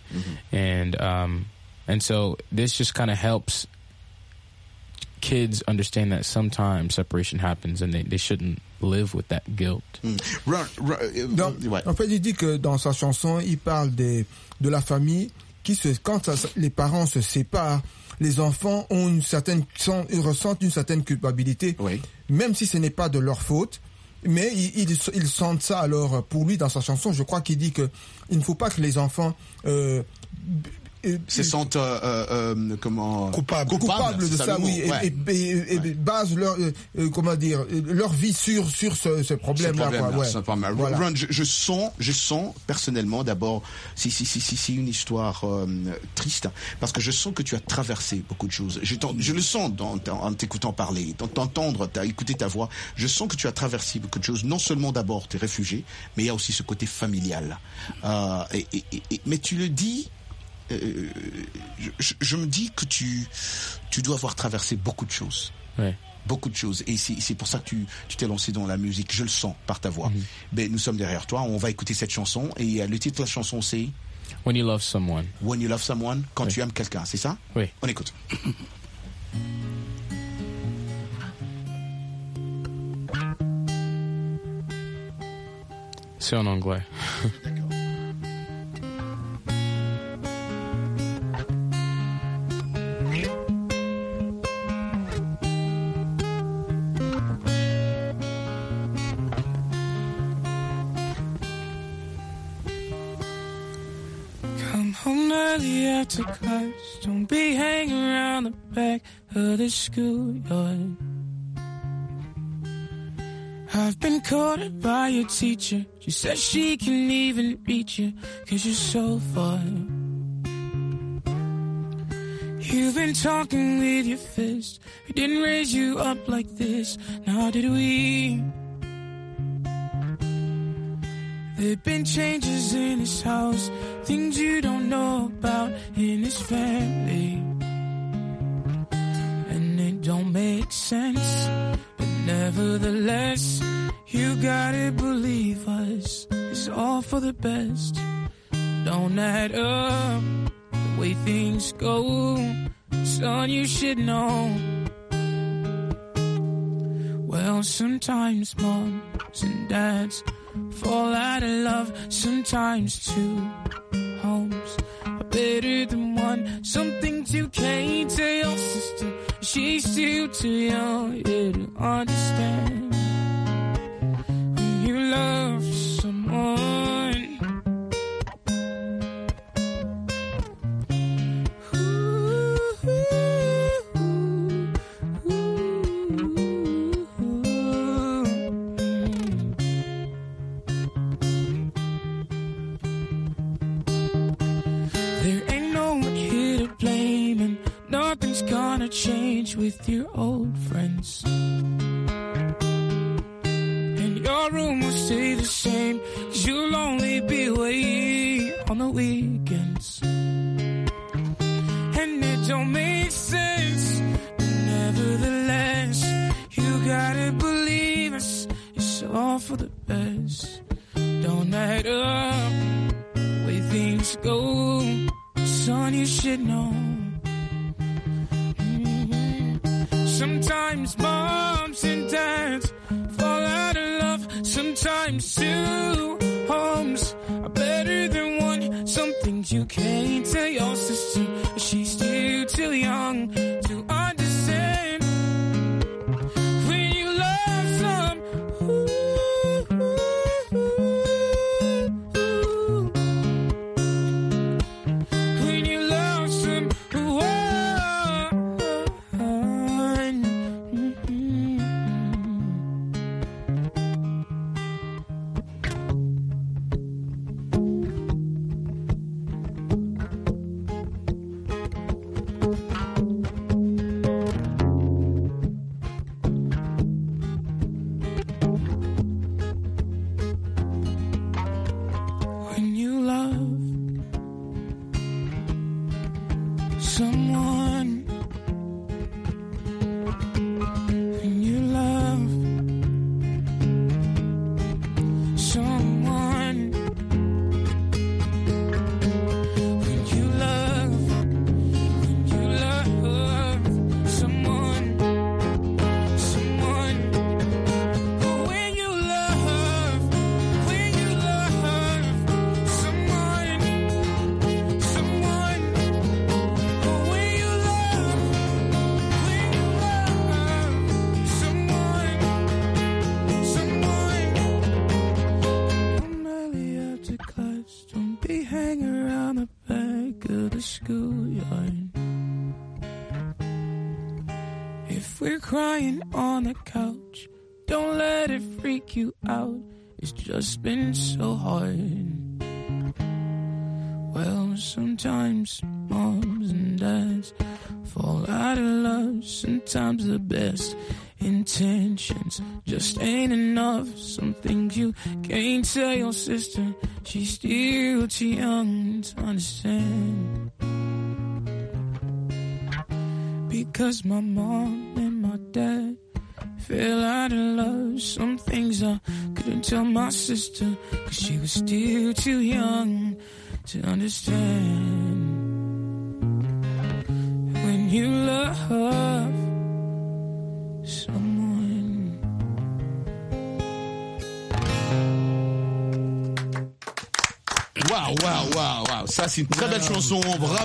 Speaker 12: And so this just kind of helps kids understand that sometimes separation happens and they shouldn't live with that guilt.
Speaker 10: En fait, il dit que dans sa chanson, il parle de la famille quand les parents se séparent, les enfants ils ressentent une certaine culpabilité, même si ce n'est pas de leur faute. Mais ils sentent ça. Alors pour lui, dans sa chanson, je crois qu'il dit que il ne faut pas que les enfants
Speaker 7: se sentent
Speaker 10: coupables de ça, oui, et basent leur leur vie sur ce problème-là.
Speaker 7: Voilà. Ron, je sens personnellement d'abord si une histoire triste, parce que je sens que tu as traversé beaucoup de choses. Je le sens en t'écoutant parler, t'entendre, écouter ta voix. Je sens que tu as traversé beaucoup de choses. Non seulement d'abord t'es réfugié, mais il y a aussi ce côté familial. Mais tu le dis. Je me dis que tu dois avoir traversé beaucoup de choses.
Speaker 12: Ouais.
Speaker 7: Beaucoup de choses. Et c'est pour ça que tu t'es lancé dans la musique. Je le sens par ta voix. Ben, nous sommes derrière toi. On va écouter cette chanson. Et le titre de la chanson, c'est
Speaker 12: When You Love Someone.
Speaker 7: When You Love Someone, quand tu aimes quelqu'un, c'est ça?
Speaker 12: Oui.
Speaker 7: On écoute.
Speaker 12: C'est en anglais.
Speaker 16: After class, don't be hanging around the back of the schoolyard. I've been called up by your teacher. She says she can even reach you, 'cause you're so far. You've been talking with your fist. We didn't raise you up like this, now did we? There've been changes in this house, things you don't know about in this family. And it don't make sense, but nevertheless, you gotta believe us, it's all for the best. Don't add up the way things go, son, you should know. Well, sometimes moms and dads fall out of love, sometimes two homes are better than one. Some things you can't tell your sister, she's still too young to understand. When you love someone, change with your old friends, and your room will stay the same, 'cause you'll only be away on the weekends. And it don't make sense, but nevertheless, you gotta believe us, it's all for the best. Don't add up the way things go, son, you should know. Sometimes moms and dads fall out of love, sometimes two homes are better than one. Some things you can't tell your sister, she's still too young to understand. When you love some, when you love some, if we're crying on the couch, don't let it freak you out. It's just been so hard. Well, sometimes moms and dads fall out of love. Sometimes the best intentions just ain't enough. Some things you can't tell your sister. She's still too young to understand. Because my mom and my dad fell out of love. Some things I couldn't tell my sister, 'cause she was still too young to understand. When you love someone.
Speaker 7: Waouh. Ça, c'est une très belle chanson.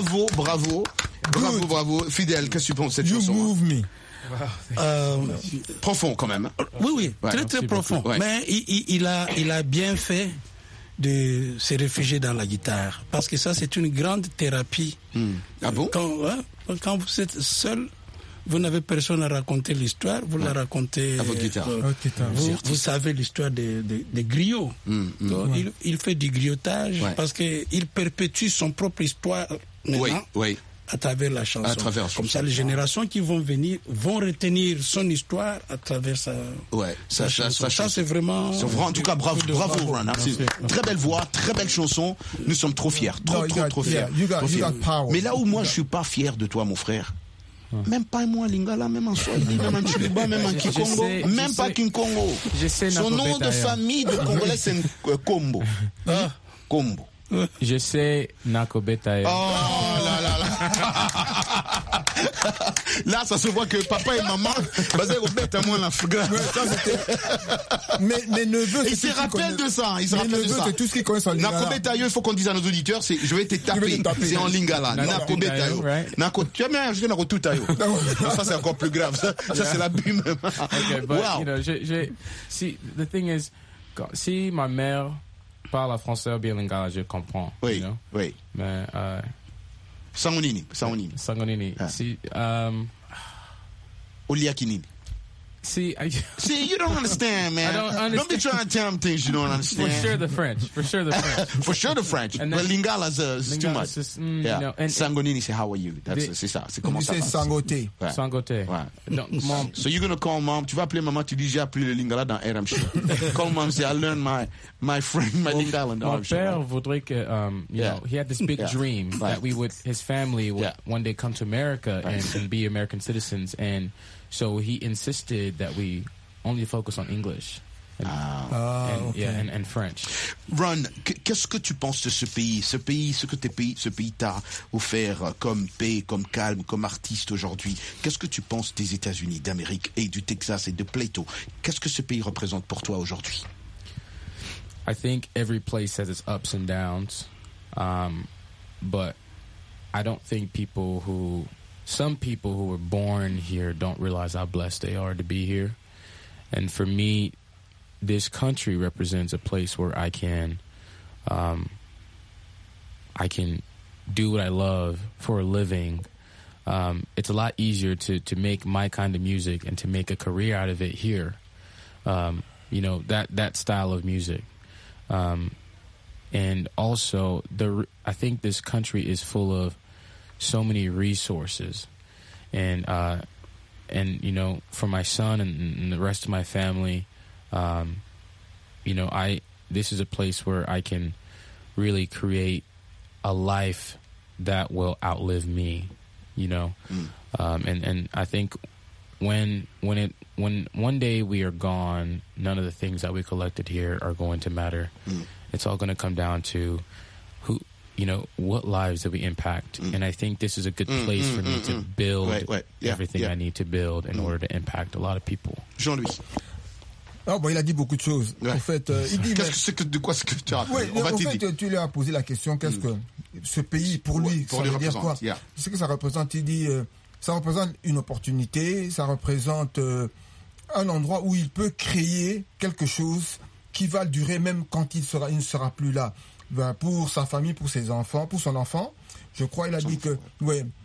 Speaker 7: Bravo. Fidèle, qu'est-ce que tu penses de cette chanson?
Speaker 10: You move me.
Speaker 7: Profond quand même.
Speaker 11: Oui, très profond. Ouais. Mais il a bien fait de se réfugier dans la guitare, parce que ça, c'est une grande thérapie.
Speaker 7: Ah bon?
Speaker 11: Quand vous êtes seul, vous n'avez personne à raconter l'histoire, vous la racontez
Speaker 7: à votre guitare.
Speaker 11: Vous savez l'histoire des griots. Donc, il fait du griotage parce qu'il perpétue son propre histoire maintenant. À travers la chanson. Comme ça, les générations qui vont venir vont retenir son histoire à travers sa chanson. Ça, c'est vraiment...
Speaker 7: En tout cas, bravo, Ron. Très belle voix, très belle chanson. Nous sommes trop fiers. Trop fiers. Mais là où moi, je suis pas fier de toi, mon frère, même pas moi, Lingala, même en Swahili, même en Chiluba, même en Kikongo, même pas Kinkongo. Son nom de famille de Congolais, c'est Kombo. Kombo.
Speaker 12: Je sais Nakobetayo.
Speaker 7: Oh là. Là, ça se voit que papa et maman,
Speaker 10: mes neveux,
Speaker 7: il se rappelle de ça.
Speaker 10: C'est tout ce qu'ils connaissent en lingala.
Speaker 7: Nakobetayo, il faut qu'on dise à nos auditeurs, je vais te taper. C'est en lingala. Nakobetayo. Tu as bien ajouté Nakotutayo. Ça, c'est encore plus grave. Ça, c'est l'abus même.
Speaker 12: Wow. You know, see, the thing is, si ma mère parle français ou bien lingala, je comprends.
Speaker 7: Oui,
Speaker 12: you know?
Speaker 7: Oui.
Speaker 12: Mais
Speaker 7: Sangonini.
Speaker 12: Si
Speaker 7: Oliakinini. See, you don't understand, man.
Speaker 12: I don't understand.
Speaker 7: Don't be trying to tell them things you don't understand.
Speaker 12: For sure the French.
Speaker 7: But Lingala is too much.
Speaker 12: You know, and
Speaker 7: Sangonini, say, how are you? C'est ça. C'est comment ça.
Speaker 10: C'est Sangote.
Speaker 12: Sangote.
Speaker 7: Donc, mom, so you're going to call mom. Tu vas appeler maman, tu dis, j'ai appris le Lingala dans RM Show. Call mom, say, I learned my Lingala dans RM Show.
Speaker 12: Mon père voudrait que, you know, he had this big dream that his family would one day come to America and be American citizens, and so he insisted that we only focus on English. And French.
Speaker 7: Ron, qu'est-ce que tu penses de ce pays, ce pays t'a offert comme paix, comme calme, comme artiste aujourd'hui? Qu'est-ce que tu penses des États-Unis d'Amérique et du Texas et de Plato? Qu'est-ce que ce pays représente pour toi aujourd'hui?
Speaker 12: I think every place has its ups and downs, but I don't think some people who were born here don't realize how blessed they are to be here. And for me, this country represents a place where I can do what I love for a living. It's a lot easier to make my kind of music and to make a career out of it here. You know, that style of music. And also, I think this country is full of so many resources, and you know, for my son and the rest of my family, you know, this is a place where I can really create a life that will outlive me, you know. And I think when one day we are gone, none of the things that we collected here are going to matter. It's all going to come down to you know, what lives did we impact? And I think this is a good place for me to build everything I need to build in order to impact a lot of people.
Speaker 7: Jean-Louis.
Speaker 10: Il a dit beaucoup de choses. En fait, il dit.
Speaker 7: De quoi est-ce que tu as?
Speaker 10: Tu lui as posé la question, qu'est-ce que ce pays, pour lui, ça veut dire quoi? Ce que ça représente, il dit, ça représente une opportunité, ça représente un endroit où il peut créer quelque chose qui va durer même quand il ne sera plus là. Pour sa famille, pour ses enfants, pour son enfant, je crois, il a dit que,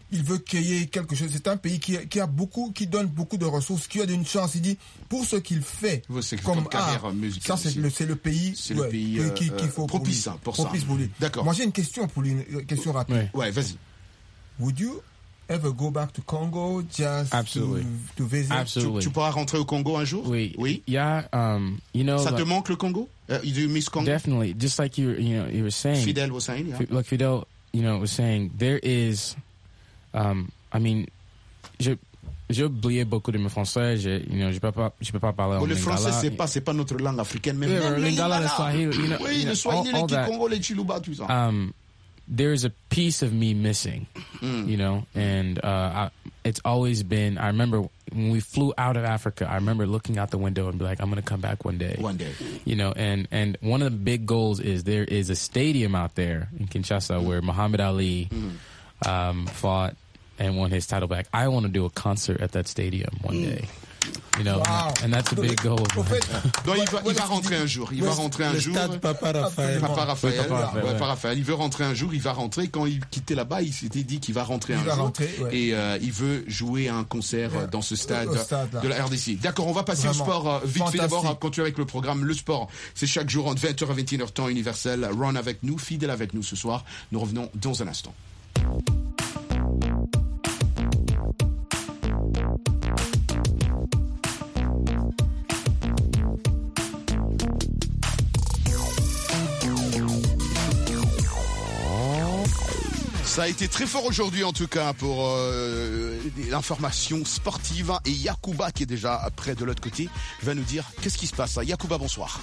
Speaker 10: il veut créer quelque chose. C'est un pays qui a beaucoup, qui donne beaucoup de ressources, qui a une chance. Il dit, pour ce qu'il fait, comme carrière musicale, ça c'est le pays, qu'il faut
Speaker 7: propice pour lui. D'accord.
Speaker 10: Moi j'ai une question pour lui, une question rapide.
Speaker 7: Ouais, vas-y.
Speaker 10: Would you ever go back to Congo just to visit?
Speaker 7: Absolutely. Tu pourras rentrer au Congo un jour?
Speaker 12: Oui. Yeah. You know.
Speaker 7: Ça te manque le Congo? Do you miss Congo?
Speaker 12: Definitely. Just like you were saying.
Speaker 7: Fidel was saying. Yeah.
Speaker 12: Like Fidel, was saying, there is. I mean, j'ai oublié beaucoup de mon français. Je peux pas parler en lingala.
Speaker 7: Le français c'est pas notre langue africaine. Même
Speaker 12: le lingala, le swahili.
Speaker 7: Oui, le swahili, le kikongo, le chiluba, tout ça.
Speaker 12: There's a piece of me missing, and it's always been. I remember when we flew out of Africa, I remember looking out the window and be like, I'm going to come back one day.
Speaker 7: One day.
Speaker 12: And one of the big goals is there is a stadium out there in Kinshasa where Muhammad Ali fought and won his title back. I want to do a concert at that stadium one day.
Speaker 10: Wow.
Speaker 12: And that's a big goal.
Speaker 7: Donc il va rentrer un jour. Il va rentrer un jour.
Speaker 11: Papa
Speaker 7: Raphaël. Il veut rentrer un jour. Il va rentrer. Quand il quittait là-bas, il s'était dit qu'il va rentrer un jour. Et il veut jouer un concert dans ce stade de la RDC. D'accord, on va passer au sport vite fait d'abord. Continuer avec le programme. Le sport, c'est chaque jour entre 20h à 21h temps universel. Ron avec nous, fidèle avec nous ce soir. Nous revenons dans un instant. Ça a été très fort aujourd'hui en tout cas pour l'information sportive. Et Yacouba qui est déjà près de l'autre côté va nous dire qu'est-ce qui se passe. Yacouba, bonsoir.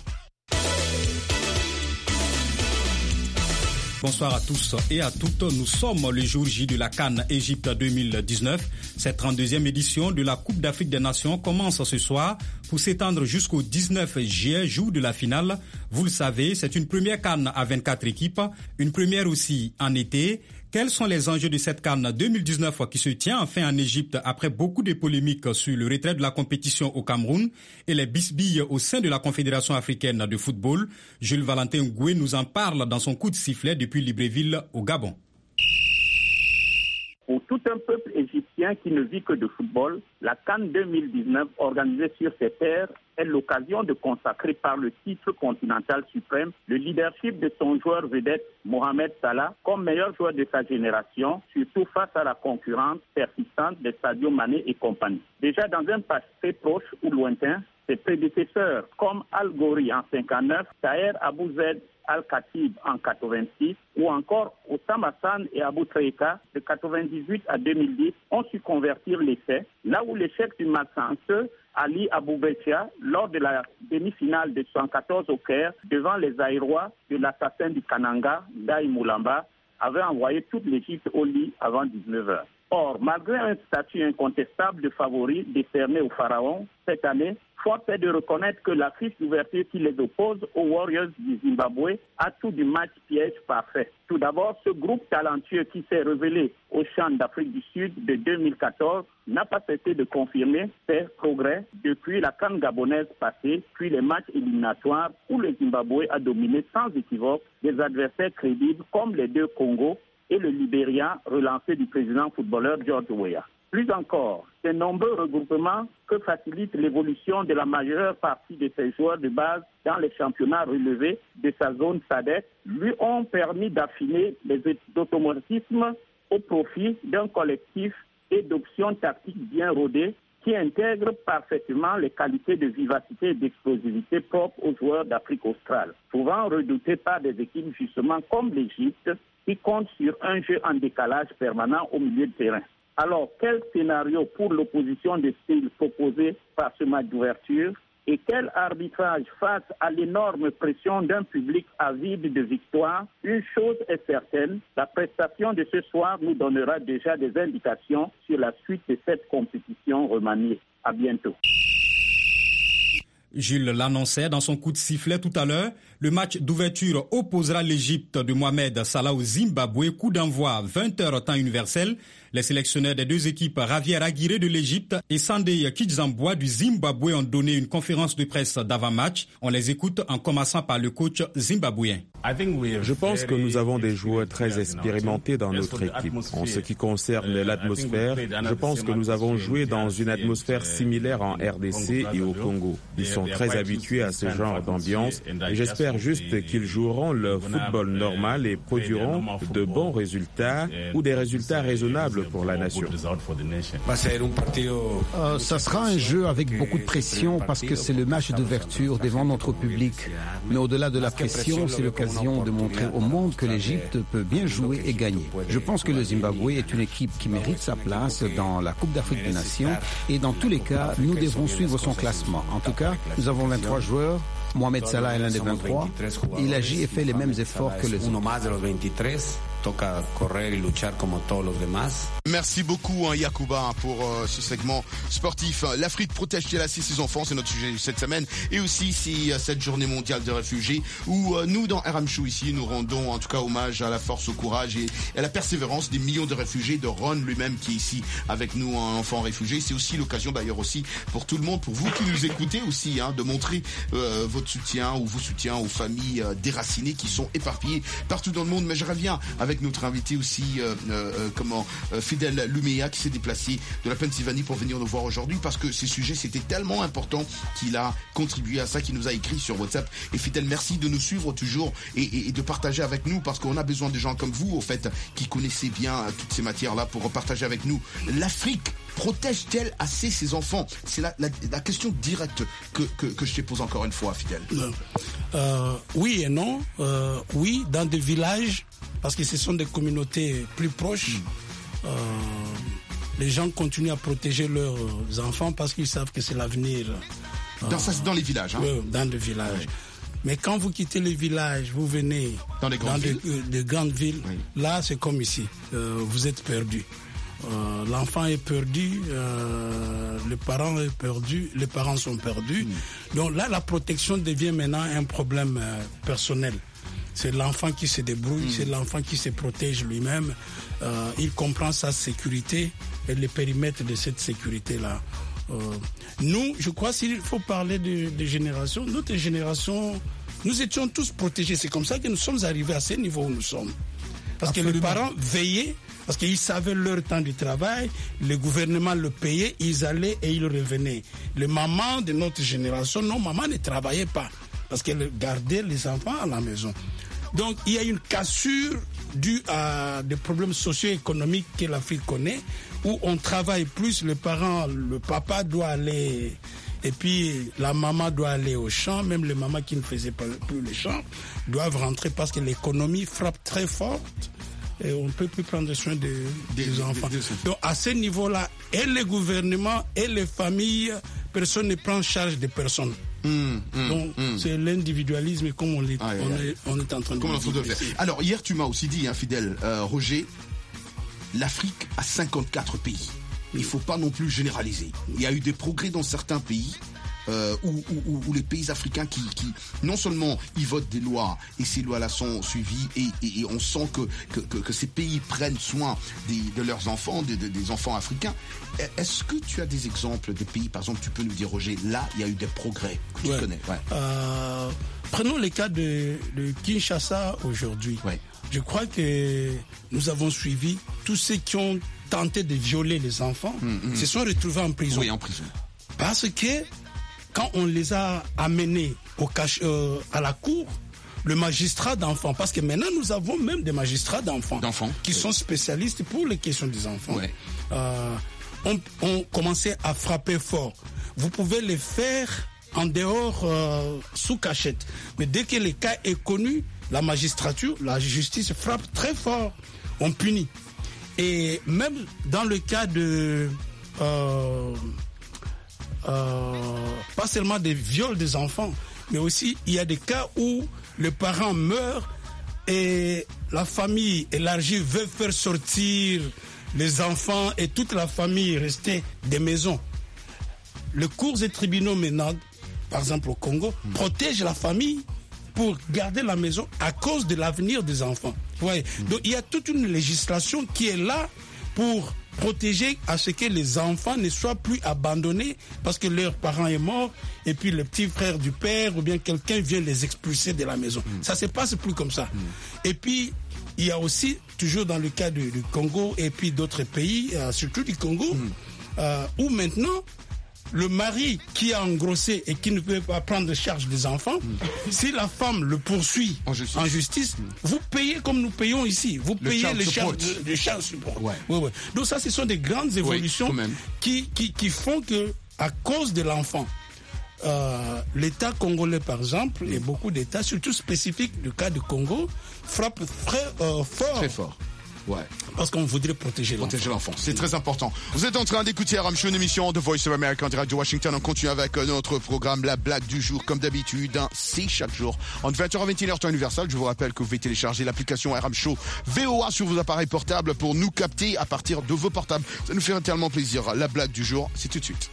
Speaker 17: Bonsoir à tous et à toutes. Nous sommes le jour J de la CAN Égypte 2019. Cette 32e édition de la Coupe d'Afrique des Nations commence ce soir pour s'étendre jusqu'au 19 juillet, jour de la finale. Vous le savez, c'est une première CAN à 24 équipes, une première aussi en été. Quels sont les enjeux de cette CAN 2019 qui se tient enfin en Égypte après beaucoup de polémiques sur le retrait de la compétition au Cameroun et les bisbilles au sein de la Confédération africaine de football? Jules Valentin Goué nous en parle dans son coup de sifflet depuis Libreville au Gabon.
Speaker 18: Pour tout un peuple égyptien qui ne vit que de football, la CAN 2019 organisée sur ces terres est l'occasion de consacrer par le titre continental suprême le leadership de son joueur vedette Mohamed Salah comme meilleur joueur de sa génération, surtout face à la concurrence persistante de Sadio Mané et compagnie. Déjà dans un passé proche ou lointain, ses prédécesseurs comme Al Ghouri en 59, Taher Abou Zaid Al-Khatib en 86 ou encore Oussam Hassan et Abou Treika de 98 à 2010 ont su convertir l'essai, là où l'échec du malchanceux Ali Aboubektia lors de la demi-finale de 114 au Caire devant les Aïrois de l'assassin du Kananga, Daï Moulamba, avait envoyé toute l'Égypte au lit avant 19h. Or, malgré un statut incontestable de favori décerné au Pharaon, cette année, force est de reconnaître que la fiche d'ouverture qui les oppose aux Warriors du Zimbabwe a tout du match piège parfait. Tout d'abord, ce groupe talentueux qui s'est révélé au Chan d'Afrique du Sud de 2014 n'a pas cessé de confirmer ses progrès depuis la CAN gabonaise passée, puis les matchs éliminatoires où le Zimbabwe a dominé sans équivoque des adversaires crédibles comme les deux Congos et le Libéria relancé du président footballeur George Weah. Plus encore, ces nombreux regroupements que facilitent l'évolution de la majeure partie de ses joueurs de base dans les championnats relevés de sa zone SADC lui ont permis d'affiner les automatismes au profit d'un collectif et d'options tactiques bien rodées qui intègrent parfaitement les qualités de vivacité et d'explosivité propres aux joueurs d'Afrique australe, souvent redoutés par des équipes justement comme l'Égypte qui compte sur un jeu en décalage permanent au milieu de terrain. Alors, quel scénario pour l'opposition de style proposé par ce match d'ouverture et quel arbitrage face à l'énorme pression d'un public avide de victoire? Une chose est certaine, la prestation de ce soir nous donnera déjà des indications sur la suite de cette compétition remaniée. À bientôt.
Speaker 17: Jules l'annonçait dans son coup de sifflet tout à l'heure. Le match d'ouverture opposera l'Égypte de Mohamed Salah au Zimbabwe. Coup d'envoi 20h temps universel. Les sélectionneurs des deux équipes, Javier Aguirre de l'Égypte et Sandei Kizambwa du Zimbabwe, ont donné une conférence de presse d'avant-match. On les écoute en commençant par le coach zimbabwéen.
Speaker 19: Je pense que nous avons des joueurs très expérimentés dans notre équipe. En ce qui concerne l'atmosphère, je pense que nous avons joué dans une atmosphère similaire en RDC et au Congo. Ils sont très habitués à ce genre d'ambiance et j'espère juste qu'ils joueront le football normal et produiront de bons résultats ou des résultats raisonnables pour la nation.
Speaker 14: Ça sera un jeu avec beaucoup de pression parce que c'est le match d'ouverture devant notre public. Mais au-delà de la pression, c'est l'occasion de montrer au monde que l'Égypte peut bien jouer et gagner. Je pense que le Zimbabwe est une équipe qui mérite sa place dans la Coupe d'Afrique des Nations et dans tous les cas, nous devrons suivre son classement. En tout cas, nous avons 23 joueurs. Mohamed Salah est l'un des 23. Il agit et fait les mêmes efforts que les autres.
Speaker 7: Merci beaucoup Yacouba pour ce segment sportif. L'Afrique protège-t-elle assez ses enfants? C'est notre sujet cette semaine. Et aussi cette journée mondiale des réfugiés où nous dans RM Show ici nous rendons en tout cas hommage à la force, au courage et à la persévérance des millions de réfugiés, de Ron lui-même qui est ici avec nous, un enfant réfugié. C'est aussi l'occasion d'ailleurs aussi pour tout le monde, pour vous qui nous écoutez aussi, de montrer votre soutien ou vos soutiens aux familles déracinées qui sont éparpillées partout dans le monde. Mais je reviens avec notre invité aussi, Fidel Luméa qui s'est déplacé de la Pennsylvanie pour venir nous voir aujourd'hui parce que ces sujets c'était tellement important qu'il a contribué à ça, qu'il nous a écrit sur WhatsApp. Et Fidel, merci de nous suivre toujours et de partager avec nous parce qu'on a besoin de gens comme vous au fait qui connaissez bien toutes ces matières-là pour partager avec nous. L'Afrique protège-t-elle assez ses enfants? C'est la question directe que je te pose encore une fois, Fidel.
Speaker 11: Oui et non. Oui, dans des villages, parce que ce sont des communautés plus proches. Les gens continuent à protéger leurs enfants parce qu'ils savent que c'est l'avenir.
Speaker 7: Dans les villages.
Speaker 11: Dans les villages. Oui. Mais quand vous quittez les villages, vous venez
Speaker 7: dans les grandes villes.
Speaker 11: De grandes villes, là c'est comme ici. Vous êtes perdu. L'enfant est perdu, le parent est perdu, les parents sont perdus. Donc là, la protection devient maintenant un problème personnel. C'est l'enfant qui se débrouille, c'est l'enfant qui se protège lui-même. Il comprend sa sécurité et le périmètre de cette sécurité-là. Nous, je crois s'il faut parler de génération, notre génération, nous étions tous protégés. C'est comme ça que nous sommes arrivés à ce niveau où nous sommes. Parce que les parents veillaient, parce qu'ils savaient leur temps de travail, le gouvernement le payait, ils allaient et ils revenaient. Les mamans de notre génération, non, maman ne travaillait pas, parce qu'elle gardait les enfants à la maison. Donc il y a une cassure due à des problèmes socio-économiques que l'Afrique connaît, où on travaille plus, le papa doit aller, et puis la maman doit aller au champ, même les mamans qui ne faisaient pas plus le champ doivent rentrer parce que l'économie frappe très forte et on ne peut plus prendre soin des enfants. Donc à ce niveau-là, et le gouvernement et les familles, personne ne prend charge de personne. Donc c'est l'individualisme comme on est en train de faire.
Speaker 7: Alors hier tu m'as aussi dit, Fidel, Roger, l'Afrique a 54 pays. Il ne faut pas non plus généraliser. Il y a eu des progrès dans certains pays où les pays africains qui non seulement ils votent des lois et ces lois-là sont suivies et on sent que ces pays prennent soin de leurs enfants, des enfants africains. Est-ce que tu as des exemples de pays, par exemple, tu peux nous dire, Roger, là il y a eu des progrès que tu connais?
Speaker 11: Prenons le cas de Kinshasa aujourd'hui. Je crois que nous avons suivi tous ceux qui ont tenté de violer les enfants se sont retrouvés en prison.
Speaker 7: Oui, en prison.
Speaker 11: Parce que quand on les a amenés à la cour, le magistrat d'enfants, parce que maintenant nous avons même des magistrats d'enfants qui sont spécialistes pour les questions des enfants, ont commencé à frapper fort. Vous pouvez les faire en dehors, sous cachette. Mais dès que le cas est connu, la magistrature, la justice frappe très fort, on punit. Et même dans le cas de... pas seulement des viols des enfants, mais aussi il y a des cas où le parent meurt et la famille élargie veut faire sortir les enfants et toute la famille rester des maisons. Les cours et tribunaux maintenant, par exemple au Congo, protègent la famille pour garder la maison à cause de l'avenir des enfants. Ouais. Donc il y a toute une législation qui est là pour protéger à ce que les enfants ne soient plus abandonnés parce que leur parent est mort et puis le petit frère du père ou bien quelqu'un vient les expulser de la maison. Ça se passe plus comme ça. Et puis, il y a aussi, toujours dans le cas du Congo et puis d'autres pays, surtout du Congo, où maintenant, le mari qui a engrossé et qui ne peut pas prendre charge des enfants, si la femme le poursuit en justice, vous payez comme nous payons ici. Vous payez le child support. Ouais. Donc ça, ce sont des grandes évolutions qui font que, à cause de l'enfant, l'État congolais, par exemple, et beaucoup d'États, surtout spécifiques du cas du Congo, frappent très fort. Ouais. Parce qu'on voudrait protéger l'enfant.
Speaker 7: C'est très important. Vous êtes en train d'écouter RM Show, une émission de Voice of America en direct de Washington. On continue avec notre programme La Blague du jour. Comme d'habitude, c'est chaque jour entre 20h et 21h temps universel. Je vous rappelle que vous pouvez télécharger l'application RM Show VOA sur vos appareils portables pour nous capter à partir de vos portables. Ça nous fait tellement plaisir. La Blague du jour, c'est tout de suite.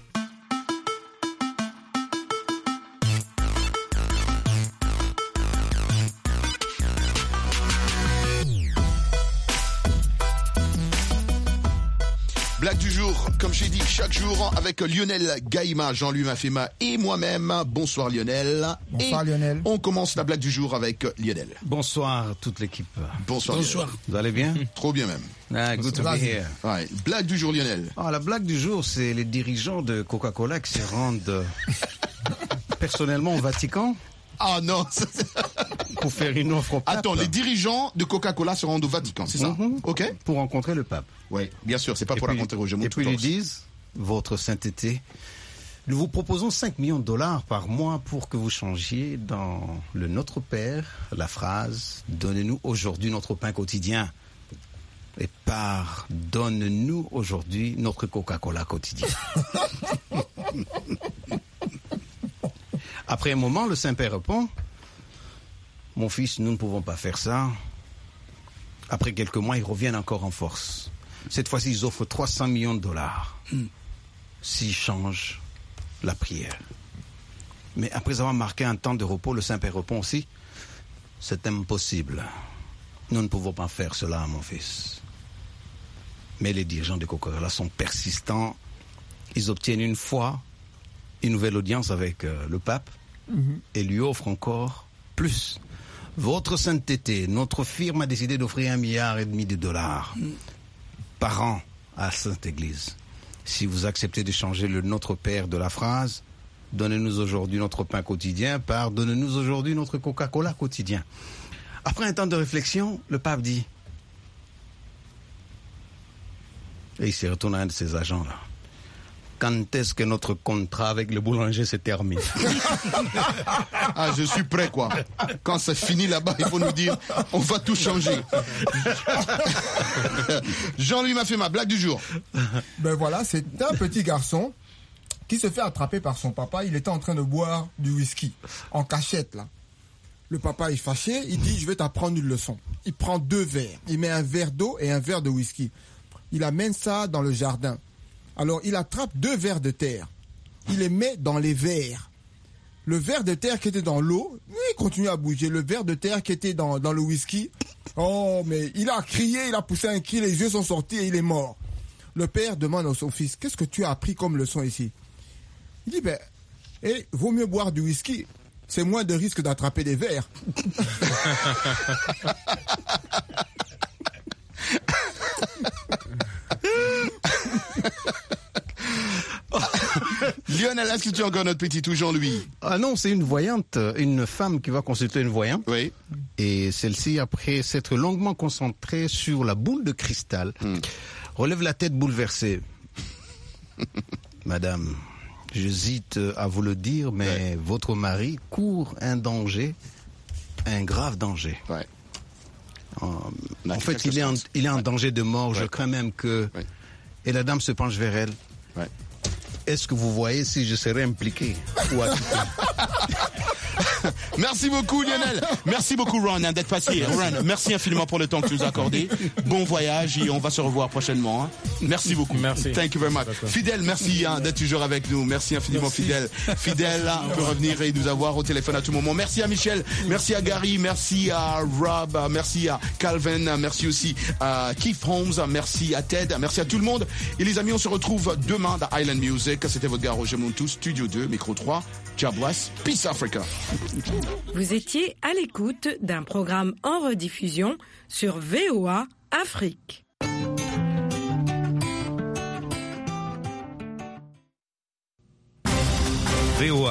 Speaker 7: Blague du jour, comme j'ai dit, chaque jour avec Lionel Gaïma, Jean-Louis Mafema et moi-même. Bonsoir Lionel.
Speaker 10: Bonsoir Lionel.
Speaker 7: On commence la blague du jour avec Lionel.
Speaker 14: Bonsoir toute l'équipe.
Speaker 7: Bonsoir.
Speaker 14: Vous allez bien?
Speaker 7: Trop bien même.
Speaker 14: Good to be here.
Speaker 7: Ouais. Blague du jour Lionel.
Speaker 14: La blague du jour, c'est les dirigeants de Coca-Cola qui se rendent personnellement au Vatican.
Speaker 7: Ah non.
Speaker 14: Pour faire une offre au pape.
Speaker 7: Attends, les dirigeants de Coca-Cola se rendent au Vatican, c'est ça? Ok.
Speaker 14: Pour rencontrer le pape.
Speaker 7: Oui, bien sûr, c'est pas pour rencontrer Roger Moutou.
Speaker 14: Et puis ils disent, votre sainteté, nous vous proposons 5 millions de dollars par mois pour que vous changiez dans le Notre Père la phrase « Donnez-nous aujourd'hui notre pain quotidien » et par « Donne-nous aujourd'hui notre Coca-Cola quotidien ». Après un moment, le Saint-Père répond « Mon fils, nous ne pouvons pas faire ça ». Après quelques mois, ils reviennent encore en force. Cette fois-ci, ils offrent 300 millions de dollars s'ils changent la prière. Mais après avoir marqué un temps de repos, le Saint-Père répond aussi « C'est impossible. Nous ne pouvons pas faire cela, mon fils. » Mais les dirigeants de Coca-Cola sont persistants. Ils obtiennent une fois une nouvelle audience avec le pape et lui offrent encore plus. Votre sainteté, notre firme a décidé d'offrir 1,5 milliard de dollars par an à la Sainte Église. Si vous acceptez de changer le Notre Père de la phrase, donnez-nous aujourd'hui notre pain quotidien par donnez-nous aujourd'hui notre Coca-Cola quotidien. Après un temps de réflexion, le pape dit, et il se retourne à un de ses agents là. Quand est-ce que notre contrat avec le boulanger se termine?
Speaker 7: Ah, je suis prêt, quoi. Quand c'est fini là-bas, il faut nous dire, on va tout changer. Jean-Louis Mafema, blague du jour.
Speaker 10: Ben voilà, c'est un petit garçon qui se fait attraper par son papa. Il était en train de boire du whisky, en cachette, là. Le papa est fâché, il dit, je vais t'apprendre une leçon. Il prend 2 verres. Il met un verre d'eau et un verre de whisky. Il amène ça dans le jardin. Alors, il attrape 2 vers de terre. Il les met dans les verres. Le ver de terre qui était dans l'eau, il continue à bouger. Le ver de terre qui était dans le whisky, oh, mais il a crié, il a poussé un cri, les yeux sont sortis et il est mort. Le père demande à son fils, qu'est-ce que tu as appris comme leçon ici? Il dit, vaut mieux boire du whisky. C'est moins de risque d'attraper des vers.
Speaker 7: Lionel, est-ce que tu as encore notre petit tout Jean-Louis?
Speaker 14: Ah non, c'est une voyante, une femme qui va consulter une voyante.
Speaker 7: Oui.
Speaker 14: Et celle-ci, après s'être longuement concentrée sur la boule de cristal, relève la tête bouleversée. Madame, j'hésite à vous le dire, mais votre mari court un danger, un grave danger.
Speaker 7: Ouais.
Speaker 14: En fait, il est en danger de mort. Je crains même que... Et la dame se penche vers elle. Est-ce que vous voyez si je serais impliqué ou acquitté?
Speaker 7: Merci beaucoup Lionel. Merci beaucoup Ron d'être passé. Ron, merci infiniment pour le temps que tu nous as accordé. Bon voyage et on va se revoir prochainement. Merci beaucoup.
Speaker 12: Merci.
Speaker 7: Thank you very much. Fidèle, merci d'être toujours avec nous. Merci infiniment Fidèle. Fidèle peut revenir et nous avoir au téléphone à tout moment. Merci à Michel, merci à Gary, merci à Rob, merci à Calvin, merci aussi à Keith Holmes, merci à Ted, merci à tout le monde. Et les amis, on se retrouve demain dans Island Music. C'était votre gars Roger Montou, Studio 2, Micro 3. God bless. Peace Africa.
Speaker 1: Vous étiez à l'écoute d'un programme en rediffusion sur VOA Afrique.
Speaker 17: VOA